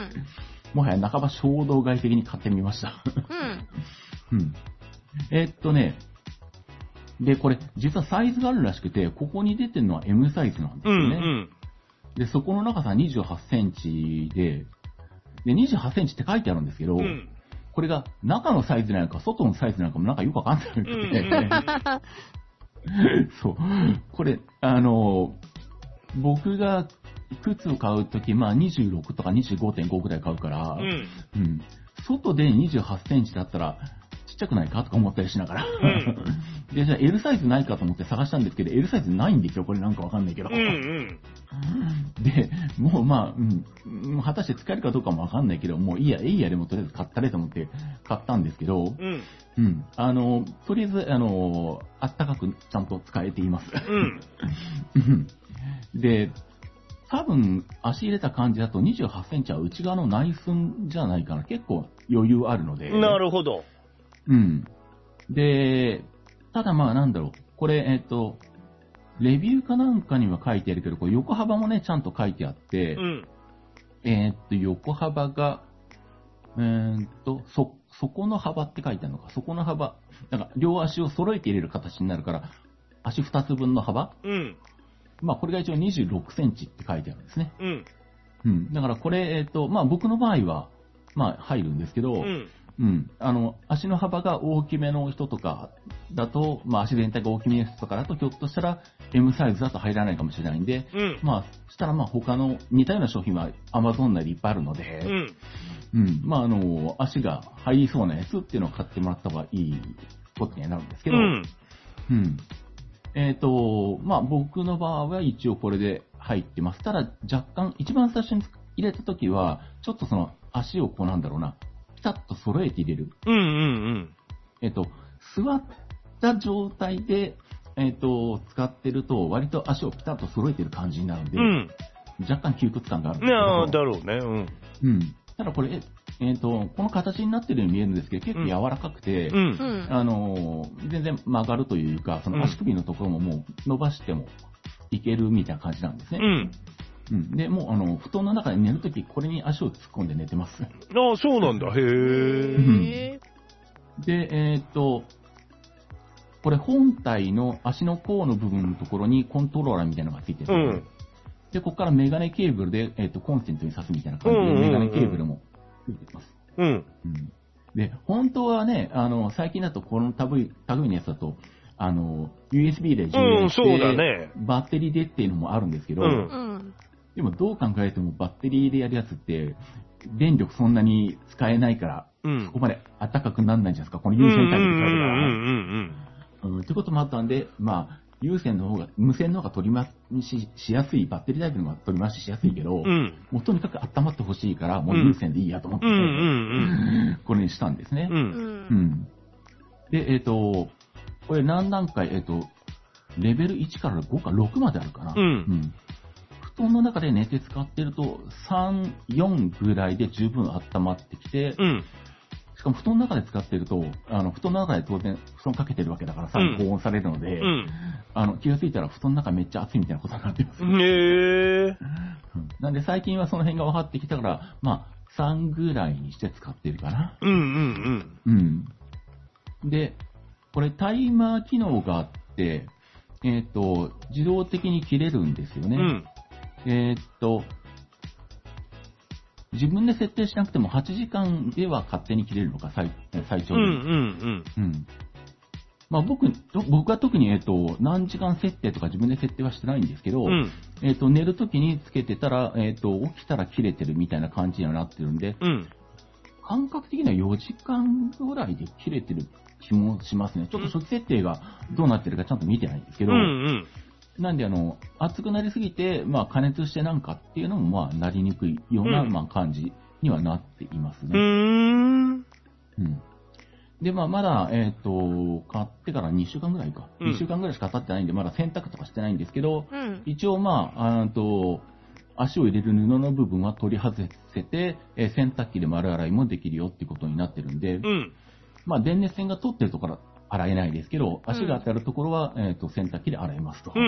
もはや半ば衝動買い的に買ってみました。うん。うん。えー、っとね、で、これ、実はサイズがあるらしくて、ここに出てるのは エム サイズなんですよね。うんうん、で、そこの長さはにじゅうはちセンチで、で、にじゅうはちセンチって書いてあるんですけど、うん、これが中のサイズなのか、外のサイズなのかもなんかよくわかんなくて、うん、そう。これ、あの、僕が靴を買うとき、まあにじゅうろくとか にじゅうごてんご くらい買うから、うん、うん、外でにじゅうはちセンチだったら、ちっちゃくないかとか思ったりしながら、うん、で、じゃあ L サイズないかと思って探したんですけど、L サイズないんですよ、これなんかわかんないけど。うんうん、で、もうまあ、うん、果たして使えるかどうかもわかんないけど、もういいや、いいやでもとりあえず買ったれと思って買ったんですけど、うん、うん、あの、とりあえず、あの、あったかくちゃんと使えています。うん、で、多分、足入れた感じだとにじゅうはちセンチは内側の内寸じゃないかな。結構余裕あるので。 なるほど。 うん。で、ただまあなんだろう。これ、えっと、レビューかなんかには書いてあるけど、これ横幅もね、ちゃんと書いてあって、うん、えー、っと、横幅が、えー、っと、そ、底の幅って書いてあるのか。底の幅。なんか、両足を揃えて入れる形になるから、足二つ分の幅。うん。まあ、これが一応にじゅうろくセンチって書いてあるんですね。うん。うん。だからこれ、えー、っと、まあ僕の場合は、まあ入るんですけど、うん。うん。あの、足の幅が大きめの人とかだと、まあ足全体が大きめの人とかだと、ひょっとしたら エム サイズだと入らないかもしれないんで、うん、まあ、そしたらまあ他の似たような商品は Amazon 内でいっぱいあるので、うん。うん。まああの、足が入りそうなやつっていうのを買ってもらった方がいいことにはなるんですけど、うん。うん。えっと、まあ僕の場合は一応これで入ってます。ただ若干、一番最初に入れた時は、ちょっとその足をこうなんだろうな、ピタッと揃えて入れる。うんうんうん。えっと、座った状態で、えっと、使ってると、割と足をピタッと揃えてる感じになるんで、うん、若干窮屈感があるんですけど。 いやだろうね。うん。 うん。ただこれ、えっと、この形になってるように見えるんですけど、結構柔らかくて、うん、あの、全然曲がるというか、その足首のところももう伸ばしてもいけるみたいな感じなんですね。うんうん、で、もう、あの、布団の中で寝るとき、これに足を突っ込んで寝てます。ああ、そうなんだ。へえ。で、えー、っと、これ本体の足の甲の部分のところにコントローラーみたいなのがついてる、うん。で、ここからメガネケーブルで、えー、っと、コンセントに挿すみたいな感じで、うんうんうん、メガネケーブルもついてます。うん。うん。で、本当はね、あの、最近だとこの類、類のやつだと、あの、ユーエスビー で充電して、うん、そうだね、バッテリーでっていうのもあるんですけど、うん、でもどう考えてもバッテリーでやるやつって、電力そんなに使えないから、うん、そこまで暖かくならないじゃないですか、この有線タイプで比べたら。ってこともあったんで、まあ、 有線の方が、無線の方が取り回ししやすい、バッテリータイプの方が取り回ししやすいけど、うん、もうとにかく温まってほしいから、もう有線でいいやと思って、うんうんうん、これにしたんですね。うんうん、で、えっ、ー、と、これ何段階、えっ、ー、と、レベルいちからごかろくまであるかな。うんうん、布団の中で寝て使ってると、さん、よんぐらいで十分温まってきて、うん、しかも布団の中で使ってると、あの布団の中で当然布団かけてるわけだからさ、保温されるので、うん、あの気がついたら布団の中めっちゃ暑いみたいなことになってます。へー。なんで最近はその辺が分かってきたから、まあさんぐらいにして使ってるかな。うんうんうん。うん。で、これタイマー機能があって、えっと、自動的に切れるんですよね。うん、えっと、自分で設定しなくてもはちじかんでは勝手に切れるのか、最, 最長で。うんうんうん。うん。まあ僕、僕は特に、えっと、何時間設定とか自分で設定はしてないんですけど、うん、えっと、寝るときにつけてたら、えっと、起きたら切れてるみたいな感じにはなってるんで、うん、感覚的にはよじかんぐらいで切れてる気もしますね。ちょっと初期設定がどうなってるかちゃんと見てないんですけど、うんうん、なんであの、熱くなりすぎて、まあ加熱してなんかっていうのもまあなりにくいような、うん、まあ感じにはなっていますね。うーん。うん。で、まあまだ、えっと、買ってからにしゅうかんぐらいか。うん、にしゅうかんぐらいしか経ってないんで、まだ洗濯とかしてないんですけど、うん、一応まあ、あと、足を入れる布の部分は取り外せて、えー、洗濯機で丸洗いもできるよっていうことになってるんで、うん、まあ電熱線が通ってるところは洗えないですけど、足が当たるところは、うん、えっと、洗濯機で洗えますと。うん。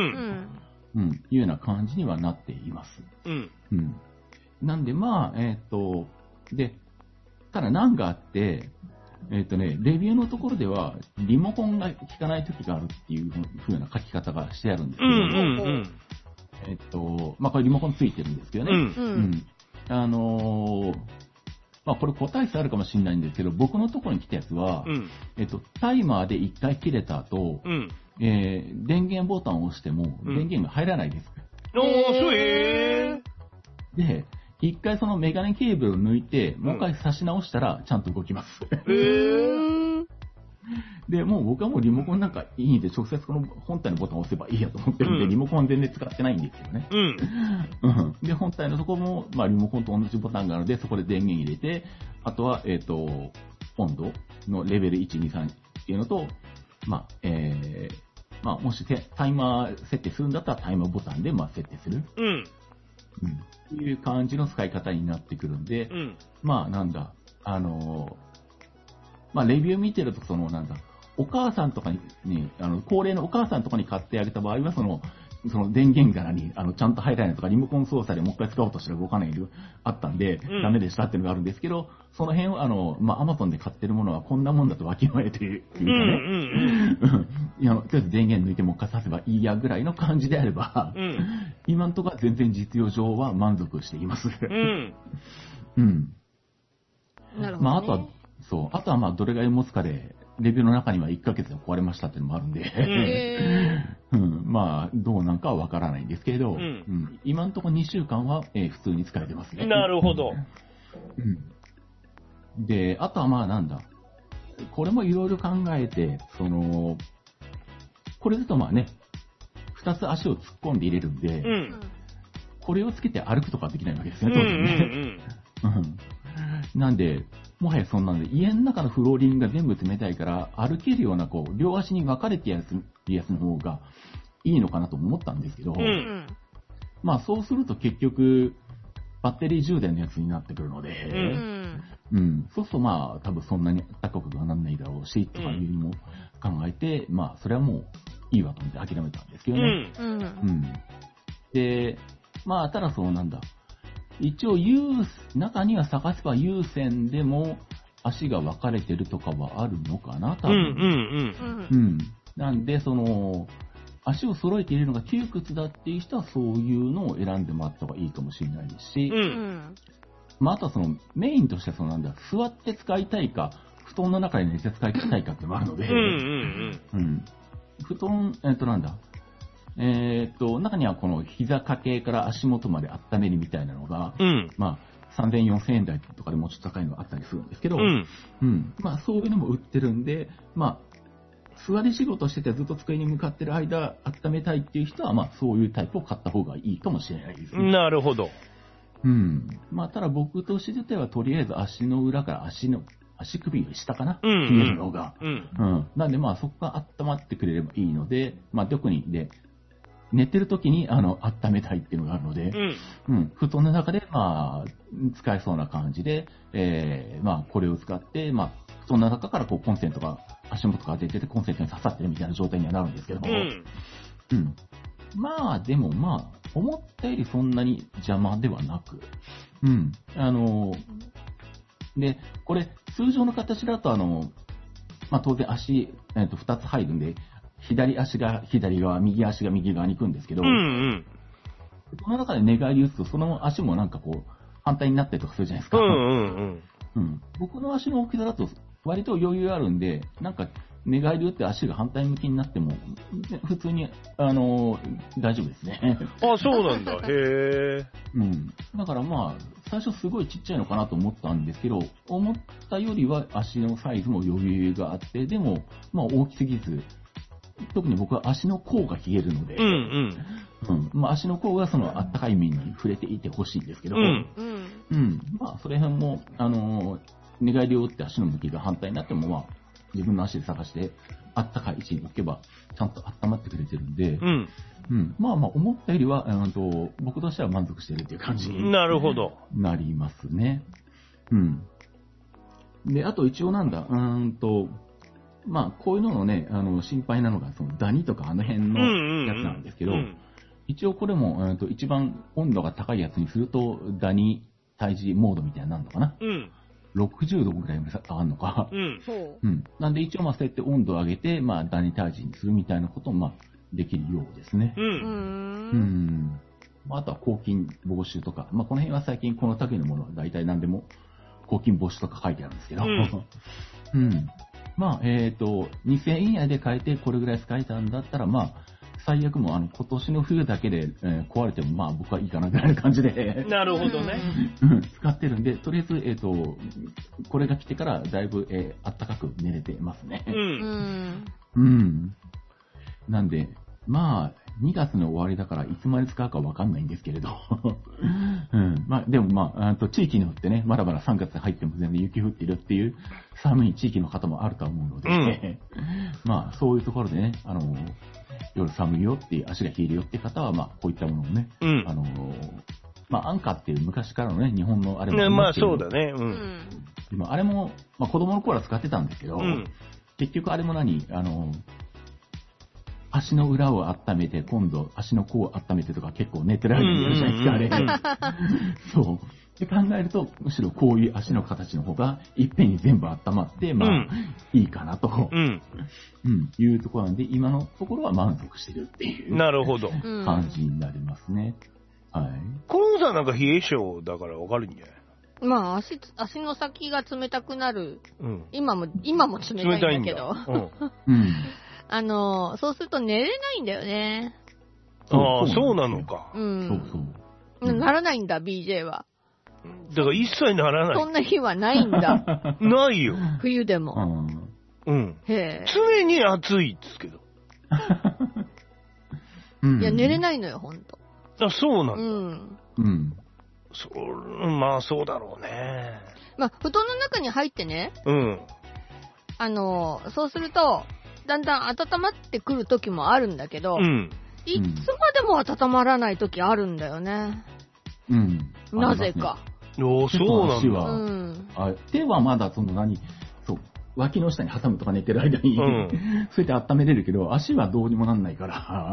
うん。いうような感じにはなっています。うん。うん。なんでまあ、えっと、で、ただ難があって、えっとね、レビューのところでは、リモコンが効かない時があるっていう風な書き方がしてあるんですけど、うんうんうん、えっと、まあこれリモコンついてるんですけどね。うん。うん、あのー、まあこれ個体差あるかもしれないんですけど、僕のところに来たやつは、うん、えっと、タイマーでいっかい切れた後、うん、えー、電源ボタンを押しても、電源が入らないです。 うん、おー、そうへー。で、一回そのメガネケーブルを抜いて、もう一回差し直したらちゃんと動きます。へー。で、もう僕はもうリモコンなんかいいんで、直接この本体のボタンを押せばいいやと思ってるんで、うん、リモコン全然使ってないんですよね。うん。で、本体のところも、まあリモコンと同じボタンがあるので、そこで電源入れて、あとは、えっと、温度のレベルいち、に、さんっていうのと、まあ、えー、まあ、もしタイマー設定するんだったらタイマーボタンでまあ設定する。うん。うん。っていう感じの使い方になってくるんで、うん、まあなんだ、あのー、まあレビュー見てるとそのなんだ、お母さんとかに、ね、あの、高齢のお母さんとかに買ってあげた場合はその、その電源柄にあのちゃんと入らないとかリモコン操作でもう一回使おうとしたら動かないのあったんで、うん、ダメでしたっていうのがあるんですけど、その辺はあの、まあアマゾンで買ってるものはこんなもんだとわきまえていうかね、うんうんうん、いや、とりあえず電源抜いてもう一回させばいいやぐらいの感じであれば、うん、今のところは全然実用上は満足しています。うん。うん。 なるほど、ね。 まああとは、そう、あとはまあどれぐらい持つかで、レビューの中にはいっかげつで壊れましたっていうのもあるんで、うん、まあ、どうなんかはわからないんですけれど、うんうん、今のところにしゅうかんは、えー、普通に使えてますね。 なるほど。 うん、で、あとはまあなんだ、これもいろいろ考えて、その、これだとまあね、二つ足を突っ込んで入れるんで、うん、これをつけて歩くとかできないわけですね、当然ね。うんうんうんなんで、もはやそんなんで、家の中のフローリングが全部冷たいから、歩けるような、こう、両足に分かれてやるやつの方がいいのかなと思ったんですけど、うん、まあそうすると結局、バッテリー充電のやつになってくるので、うん、うん、そうするとまあ多分そんなに高くはなんないだろうし、とかいうのも考えて、うん、まあそれはもういいわと思って諦めたんですけどね。うんうん、で、まあただそうなんだ。一応有、中には探せば有線でも足が分かれてるとかはあるのかな、多分。うんうんうん。うん。なんで、その、足を揃えているのが窮屈だっていう人はそういうのを選んでもらった方がいいかもしれないですし、うん。まあ、あとはそのメインとしてはそのなんだ、座って使いたいか、布団の中で寝て使いたいかってのもあるので、うんうんうん。うん。布団、えっとなんだ、えー、っと、中にはこの膝掛けから足元まで温めるみたいなのが、うん、まあ、さんぜん、よんせんえん台とかでもうちょっと高いのがあったりするんですけど、うん。うん、まあ、そういうのも売ってるんで、まあ、 座り仕事しててずっと机に向かってる間、温めたいっていう人は、まあ、そういうタイプを買った方がいいかもしれないですね。 なるほど。 うん。まあ、ただ僕としては、とりあえず足の裏から足の、足首より下かな、 うん、うん。 冷えるのが。 うん。 うん。なんで、まあ、そこが温まってくれればいいので、まあ、特に、で、寝てる時に、あの、温めたいっていうのがあるので、うん。うん。布団の中で、まあ、使えそうな感じで、えー、まあ、これを使って、まあ、布団の中からこう、コンセントが、足元から出てて、コンセントに刺さってるみたいな状態にはなるんですけども、うん。うん。まあ、でもまあ、思ったよりそんなに邪魔ではなく、うん。あの、で、これ、通常の形だと、あの、まあ、当然足、えっと、二つ入るんで、左足が左側、右足が右側に行くんですけど、うんうん、その中で寝返り打つと、その足もなんかこう、反対になったりとかするじゃないですか。うんうんうんうん、僕の足の大きさだと、割と余裕あるんで、なんか、寝返り打って足が反対向きになっても、普通に、あのー、大丈夫ですね。 あ、そうなんだ。へえ。 うん。だからまあ、最初すごいちっちゃいのかなと思ったんですけど、思ったよりは足のサイズも余裕があって、でも、まあ大きすぎず、特に僕は足の甲が冷えるので、うんうんうんまあ、足の甲がそのあったかい面に触れていてほしいんですけど、うん、うん、まあそれ辺も、あのー、寝返りを打って足の向きが反対になっても、まあ、自分の足で探して、あったかい位置に置けば、ちゃんと温まってくれてるんで、うんうん、まあまあ思ったよりは、うんと、僕としては満足してるっていう感じになりますね。うん。で、あと一応なんだ、うんと、まあこういうののね、あの心配なのが、そのダニとかあの辺のやつなんですけど、うんうんうん、一応これも、うんと、一番温度が高いやつにすると、ダニ退治モードみたいになるのかな。うんろくじゅうどぐらいまで上がるのか。うん。うん。なんで一応まあそうやって温度を上げて、まあダニ退治にするみたいなこともまあできるようですね。うん。うん。あとは抗菌防止とか、まあこの辺は最近この類のものは大体何でも抗菌防止とか書いてあるんですけど。うん。うん、まあえっと、にせんえん以内で買えてこれぐらい使えたんだったら、まあ、最悪もあの今年の冬だけで、えー、壊れてもまあ僕はいいかなぐらいの感じでなるほどね使ってるんで、とりあえず、えーと、これが来てからだいぶ、えー、暖かく寝れてますね。うん。うん。なんで、まあ、にがつの終わりだからいつまで使うかわかんないんですけれど。うん。まあ、でもまあ、あと地域によってね、まだまださんがつ入っても全然雪降ってるっていう寒い地域の方もあると思うので、うん、まあ、そういうところでね、あの、夜寒いよって、足が冷えるよって方は、まあ、こういったものをね、うん、あの、まあ、アンカーっていう昔からのね、日本のあれもありますけど、 ね、まあそうだね。うん。 でもあれも、まあ子供の頃は使ってたんですけど、うん、結局あれも何あの、足の裏を温めて、今度足の甲を温めてとか結構寝てられるやるじゃないですか、あれ。そう。って考えると、むしろこういう足の形の方が、いっぺんに全部温まって、まあ、うん、いいかなと、うんうん、いうところなんで、今のところは満足してるっていう。 なるほど。 感じになりますね。はい。 コンさんなんか冷え性だからわかるんじゃない？ まあ、足、足の先が冷たくなる。うん、今も、今も冷たいんだけど。うん、あの、そうすると寝れないんだよね。 ああ、そうなのか。 うん。そうそう。 ならないんだ、ビージェー は。 だから一切ならない。 そんな日はないんだ。 ないよ。 冬でも。 うん。へ常に暑いですけど。 いや、寝れないのよ、ほんと。 あ、そうなんだ。うん。うん。そう、まあそうだろうね。 まあ、布団の中に入ってね。うん。あの、そうすると、だんだん温まってくる時もあるんだけど、うん。いつまでも温まらない時あるんだよね。うん。なぜか。 おそうなんだ。 うん、あ手はまだその何、そう、脇の下に挟むとか寝てる間に、うん、そうやって温めれるけど、足はどうにもなんないから、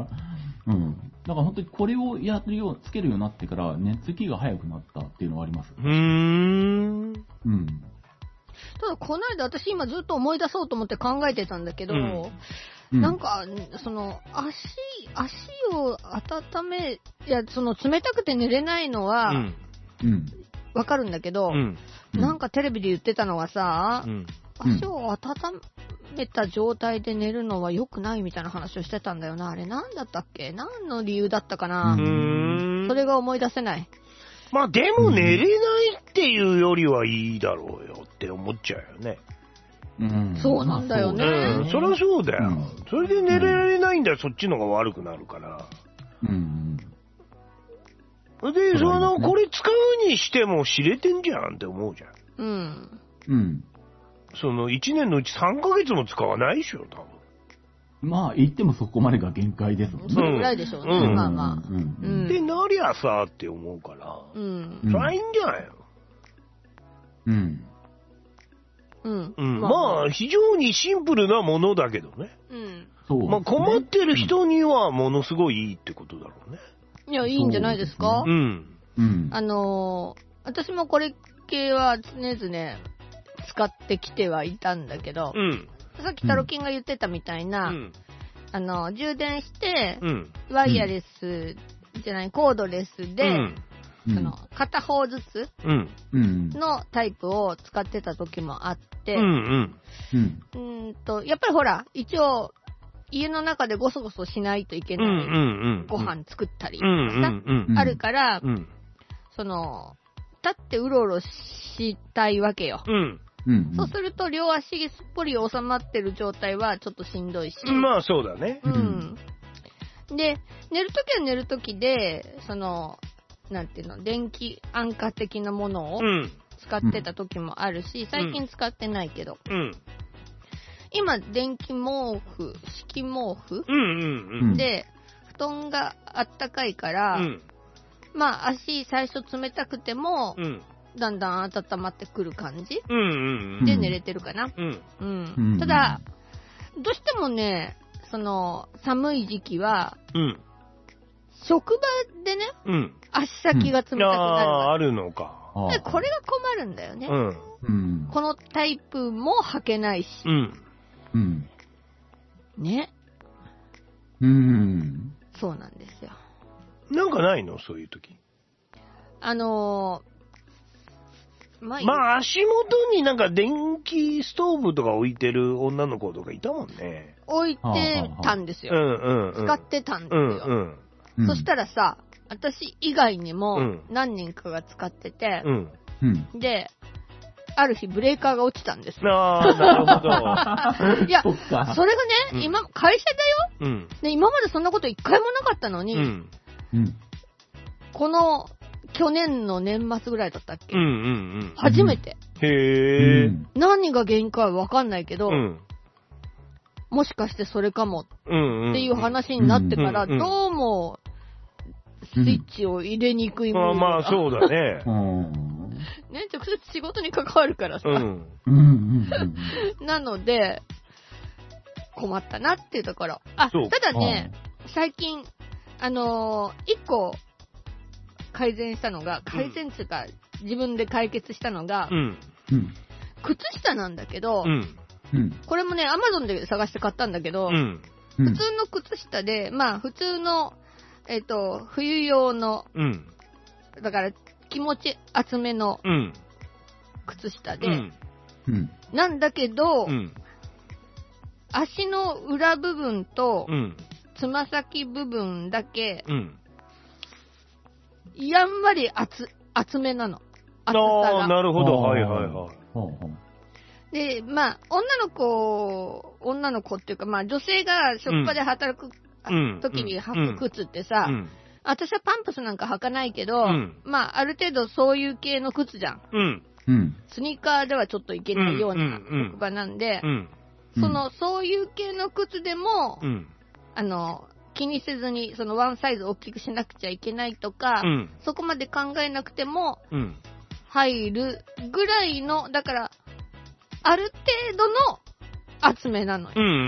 うん。だから本当にこれをやるよう、つけるようになってから、寝つきが早くなったっていうのはあります。うーん。 うん。ただ、この間私今ずっと思い出そうと思って考えてたんだけど、うん、なんか、その、足、足を温め、いや、その冷たくて寝れないのは、うん。うんわかるんだけど、うん、なんかテレビで言ってたのがさ、うん、足を温めた状態で寝るのは良くないみたいな話をしてたんだよな。あれ何だったっけ？何の理由だったかな？うーんそれが思い出せない。 まあでも寝れないっていうよりはいいだろうよって思っちゃうよね。 うん、そうなんだよね。 うん、そりゃそうだよ、うん。それで寝られないんだよ、そっちのが悪くなるから。うん。で、その、これ使うにしても知れてんじゃんって思うじゃん。うん。うん。その、いちねんのうちさんかげつも使わないでしょ、多分。まあ、言ってもそこまでが限界ですもんね。 それぐらいでしょうね、うん、まあまあ。うん。 で、なりゃさ、って思うから。うん。それはいいんじゃないの？うん。うん。うん、まあ、まあ、非常にシンプルなものだけどね。うん。そう、ね。まあ、困ってる人にはものすごいいいってことだろうね。 いや、いいんじゃないですか？う、ね、うん。うん。あのー、私もこれ系は常々使ってきてはいたんだけど、うん。さっきタロキンが言ってたみたいな、うん、あの、充電して、うん、ワイヤレスじゃない、コードレスで、うん、その、片方ずつのタイプを使ってた時もあって、うん、うん、うんと、やっぱりほら、一応、家の中でゴソゴソしないといけない、うんうんうん、ご飯作ったりとかさ、うんうんうん、あるから、うん、その、立ってうろうろしたいわけよ。うんうんうん、そうすると両足すっぽり収まってる状態はちょっとしんどいし。 まあそうだね。うん。で、寝るときは寝るときで、その、なんていうの、電気安価的なものを使ってた時もあるし、最近使ってないけど。うん。今、電気毛布、敷毛布、うんうんうん、で、布団があったかいから、うん、まあ足最初冷たくても、うんだんだん温まってくる感じ、うんうんうん、で寝れてるかな、うんうんうん、ただどうしてもねその寒い時期は、うん、職場でね、うん、足先が冷たくなる、うん、 あ, あるのかでこれが困るんだよね、うんうん、このタイプも履けないし、うんうん、ねうんそうなんですよ。 なんかないのそういう時。 あのーまあ、まあ、足元になんか電気ストーブとか置いてる女の子とかいたもんね。 置いてたんですよ。うんうんうん、使ってたんですよ、うんうん。そしたらさ、私以外にも何人かが使ってて、うんうん、で、ある日ブレーカーが落ちたんですよ。ああ、なるほど。いや、それがね、うん、今、会社だよ、うんで。今までそんなこと一回もなかったのに、うんうん、この、去年の年末ぐらいだったっけ、うんうんうん、初めて。へー。何が原因かは分かんないけど、うん、もしかしてそれかもっていう話になってから、どうもスイッチを入れにくいものが、 うん、まあそうだね。 ね、直接仕事に関わるからさ。うん、なので、困ったなっていうところ。あ、ただね、最近、あのー、一個、改善したのが、改善っていうか、うん、自分で解決したのが、うん、靴下なんだけど、うん、これもね、アマゾンで探して買ったんだけど、うん、普通の靴下で、まあ、普通の、えっと、冬用の、うん、だから気持ち厚めの靴下で、うんうん、なんだけど、うん、足の裏部分と、つま先部分だけ、うんやんわり厚、厚めなの。厚さが。 ああ、なるほど。はいはいはい。 で、まあ、女の子、女の子っていうか、まあ、女性が職場で働く、うん、時に履く靴ってさ、うん、私はパンプスなんか履かないけど、うん、まあ、ある程度そういう系の靴じゃん。うん、スニーカーではちょっといけないような職場なんで、うんうん、その、そういう系の靴でも、うん、あの、気にせずにそのワンサイズ大きくしなくちゃいけないとか、うん、そこまで考えなくても入るぐらいの、だからある程度の厚めなのよ、うんうんうん、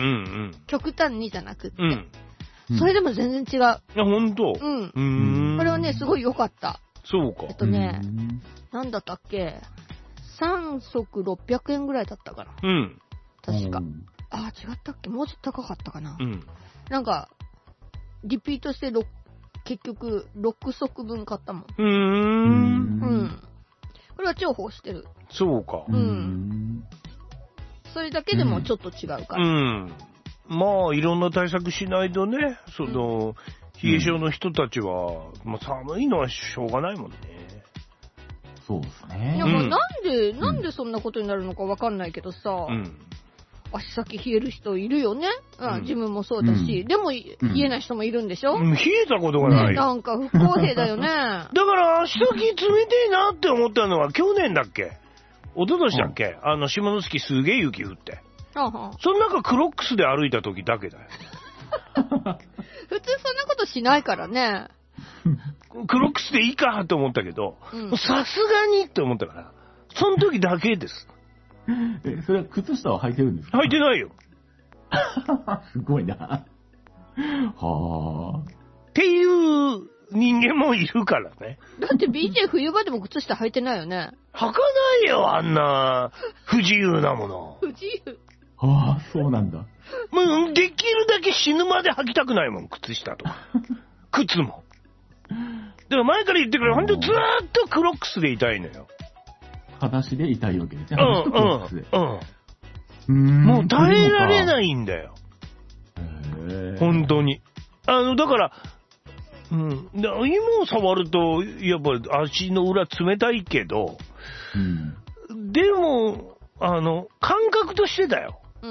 極端にじゃなくって、うん、それでも全然違う。いや本当。うん。 うーんこれはねすごい良かった。 そうか。 えっとねなんだったっけさん足ろっぴゃくえんぐらいだったかな。うん。確か。あ違ったっけもうちょっと高かったかな。うん。なんかリピートして結局ろく足分買ったもん。うーん。うん。これは重宝してる。 そうか。うん。 それだけでもちょっと違うから。うん。 まあいろんな対策しないとね、その、うん、冷え性の人たちは、まあ、寒いのはしょうがないもんね。 そうですね。 いやもうなんで、うん、なんでそんなことになるのかわかんないけどさ。うん足先冷える人いるよね。うん、自分もそうだし。うん、でも、冷えない人もいるんでしょ、うん、 冷えたことがない。 ね、なんか不公平だよね。 だから足先冷てえなって思ったのは去年だっけ一昨年だっけ、あの、下関すげえ雪降って。ははその中クロックスで歩いた時だけだよ。 普通そんなことしないからね。 クロックスでいいかと思ったけど、さすがにって思ったから、その時だけです。 え、それは靴下は履いてるんですか？ 履いてないよ。 すごいな。はあ。っていう人間もいるからね。 だって ビージェー 冬場でも靴下履いてないよね。 履かないよ、あんな不自由なもの。 不自由。 ああ、そうなんだ。 もうできるだけ死ぬまで履きたくないもん、靴下とか。靴も。でも前から言ってくれ、ほんとずーっとクロックスでいたいのよ。 裸足でいたいわけですね。 うんうんうん。もう耐えられないんだよ。本当に。あの、だから、うん。芋を触ると、やっぱ足の裏冷たいけど、うん、でも、あの、感覚としてだよ。うん。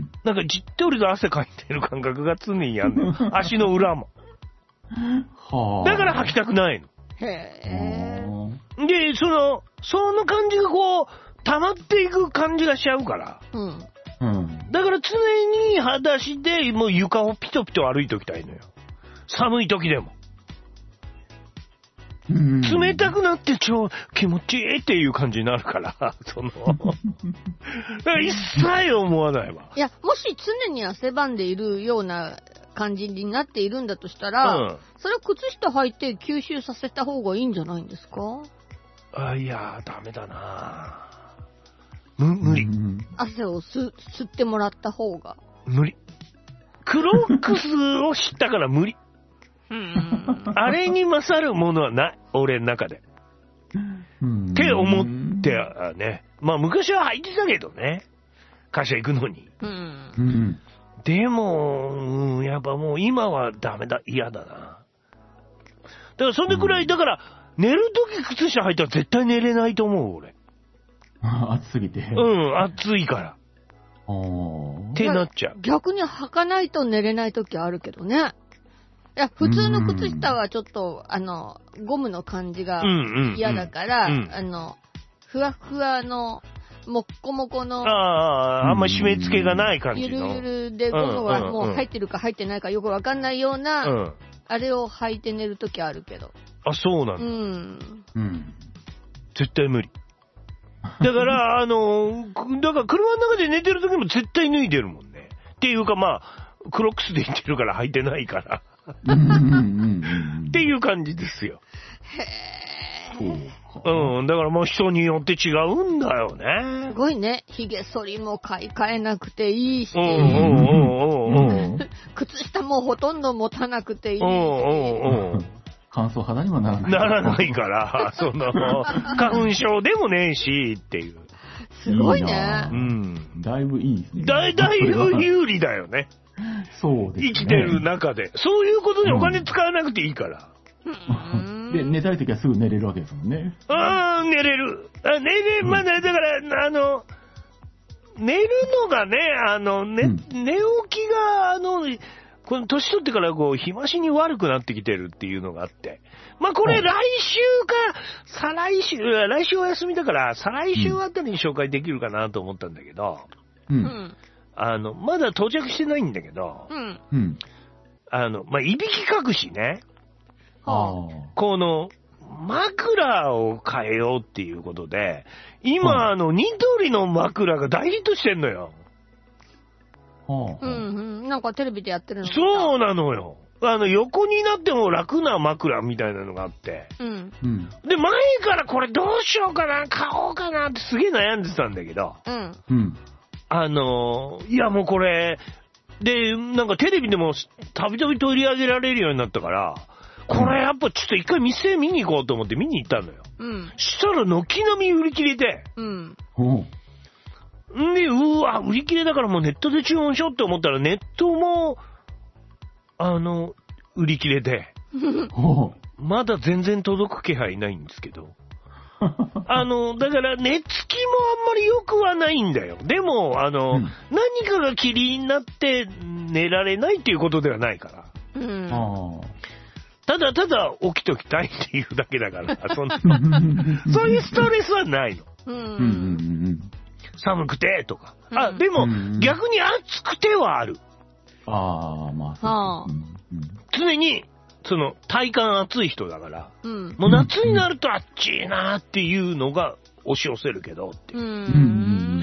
なんかじっとりと汗かいてる感覚が常にあんの。足の裏も。はあ。だから履きたくないの。へぇ。で、その、その感じがこう、溜まっていく感じがしちゃうから。うん。うん。だから常に裸足で、もう床をピトピト歩いておきたいのよ。寒い時でも。うん、冷たくなって超気持ちいいっていう感じになるから、その。だから一切思わないわ。 いや、もし常に汗ばんでいるような感じになっているんだとしたら、うん、それは靴下履いて吸収させた方がいいんじゃないんですか？ あ、いやー、ダメだなむ、無理。 汗を吸、吸ってもらった方が。 無理。クロックスを知ったから無理。あれに勝るものはない。俺の中で。って思ってね。まあ昔は履いてたけどね。会社行くのに。うんでも、うん、やっぱもう今はダメだ。嫌だな。だからそれくらい、だから寝るとき靴下履いたら絶対寝れないと思う、俺。 暑すぎて。 うん、暑いから。ってなっちゃう。 逆に履かないと寝れないときあるけどね。いや、普通の靴下はちょっと、あの、ゴムの感じが嫌だから、うんうんうん、あの、ふわふわの、もっこもこの、 ああ、あんま締め付けがない感じの。 ゆるゆるでゴムはもう入ってるか入ってないかよくわかんないような、うん、あれを履いて寝るときあるけど。 あ、そうなんだ。うん。うん。絶対無理。だから、あの、だから車の中で寝てるときも絶対脱いでるもんね。っていうかまあ、クロックスで行ってるから履いてないから。っていう感じですよ。へぇ。うん、だからもう人によって違うんだよね。 すごいね。髭剃りも買い替えなくていいし。靴下もほとんど持たなくていいし。 乾燥肌にもならない。 ならないから、その、花粉症でもねえし、っていう。 すごいね。 うん。だいぶいいですね。 だいだいぶ有利だよね。 そうですね。 生きてる中で。そういうことにお金使わなくていいから。 うん、で、寝たいときはすぐ寝れるわけですもんね。 ああ、寝れる。あ寝れ、まだ、だから、あの、寝るのがね、あの、ね、うん、寝起きが、あの、この年取ってからこう、日増しに悪くなってきてるっていうのがあって。まあこれ来週か、再来週、来週お休みだから、再来週あたりに紹介できるかなと思ったんだけど、うん。あの、まだ到着してないんだけど、うん。あの、まあ、いびき隠しね。はあ、この、枕を変えようっていうことで、今、はあ、あの、ニトリの枕が大ヒットしてんのよ。 はあ、うんうん。なんかテレビでやってるの。 そうなのよ。あの、横になっても楽な枕みたいなのがあって。うん。で、前からこれどうしようかな、買おうかなってすげえ悩んでたんだけど。うん。うん。あの、いやもうこれ、で、なんかテレビでもたびたび取り上げられるようになったから、これやっぱちょっと一回店見に行こうと思って見に行ったのよ。うん。したら軒並み売り切れて。うん。んで、うわ、売り切れだからもうネットで注文しようって思ったらネットも、あの、売り切れで。まだ全然届く気配ないんですけど。 あの、だから寝つきもあんまり良くはないんだよ。でも、あの、うん、何かが霧になって寝られないっていうことではないから。うん、ただただ起きときたいっていうだけだから、そんなそういうストレスはないの。うん、寒くてとか。あ、でも、逆に暑くてはある。 ああ、まあ、 うん、常に、その、体感暑い人だから、うん、もう夏になると暑いなっていうのが押し寄せるけどっていう。うん、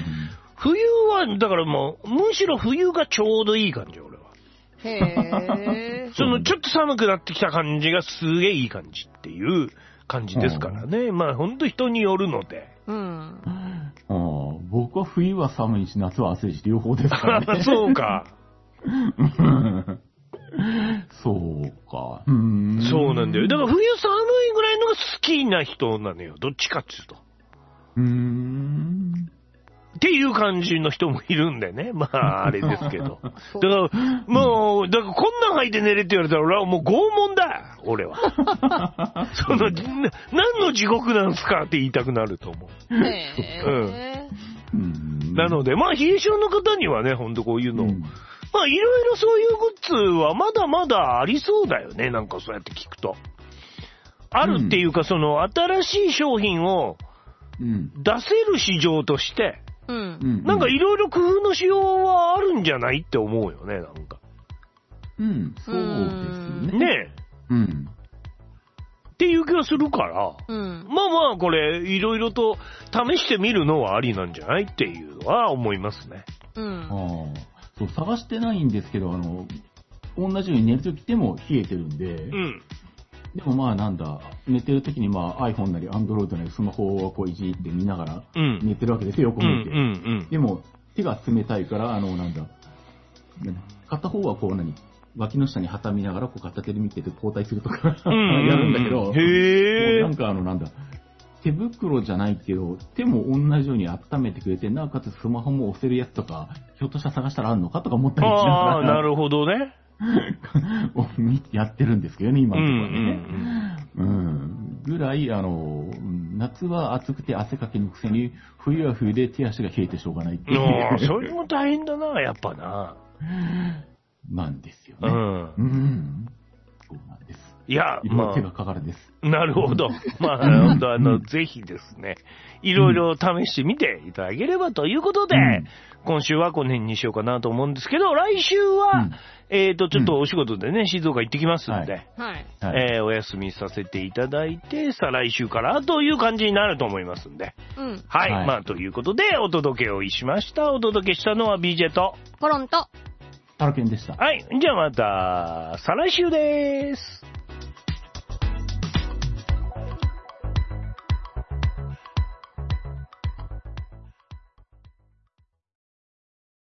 冬は、だからもう、むしろ冬がちょうどいい感じ、俺は。へー。その、ちょっと寒くなってきた感じがすげえいい感じっていう感じですからね。まあ、ほんと人によるので。うん。 あ、僕は冬は寒いし、夏は暑いし、両方ですからね。 そうか。 そうか。 うーん、そうなんだよ。だから冬寒いぐらいのが好きな人なのよ。どっちかっていうと。うーん。っていう感じの人もいるんでね。まあ、あれですけど。だから、もう、だからこんなん履いて寝れって言われたら、俺はもう拷問だ。俺は。その、何の地獄なんすかって言いたくなると思う。へー。うん。なので、まあ、冷え性の方にはね、ほんとこういうの、うん、まあ、いろいろそういうグッズはまだまだありそうだよね。なんかそうやって聞くと。あるっていうか、その、新しい商品を出せる市場として、うん、なんかいろいろ工夫のしようはあるんじゃないって思うよね、なんか。 うん、そうですね。 ねえ。うん。っていう気がするから、うん、まあまあこれ、いろいろと試してみるのはありなんじゃないっていうのは思いますね。うん。 ああ。そう、探してないんですけど、あの、同じように寝るときでも冷えてるんで、うん、でもまあなんだ、寝てるときにまあ iPhone なり Android なりスマホをこういじって見ながら寝てるわけですよ、横向いて、うんうんうん。でも手が冷たいから、あのなんだ、片方はこう何、脇の下に挟みながらこう片手で見てて交代するとかやるんだけど、へー。なんかあのなんだ、手袋じゃないけど、手も同じように温めてくれて、なおかつスマホも押せるやつとか、ひょっとしたら探したらあるのかとか思ったりしながら。 ああ、なるほどね。 やってるんですけどね、今のところね。うん、うん。ぐらい、あの、夏は暑くて汗かきのくせに、冬は冬で手足が冷えてしょうがないっていう。 それも大変だな、やっぱな。 なんですよね。うん。うん。そうなんです。 いや、 まあ、手がかかるです。 なるほど。まあ、本当あの、ぜひですね、いろいろ試してみていただければということで、うん、今週はこの辺にしようかなと思うんですけど、来週は、うん、えっと、ちょっとお仕事でね、静岡行ってきますんで、はい、えー、お休みさせていただいて、さあ来週からという感じになると思いますんで、うん、はい、はい、まあ、ということで、お届けをしました。お届けしたのは ビージェー と、 ポロンと、 タロケンでした。 はい、じゃあまた、再来週でーす。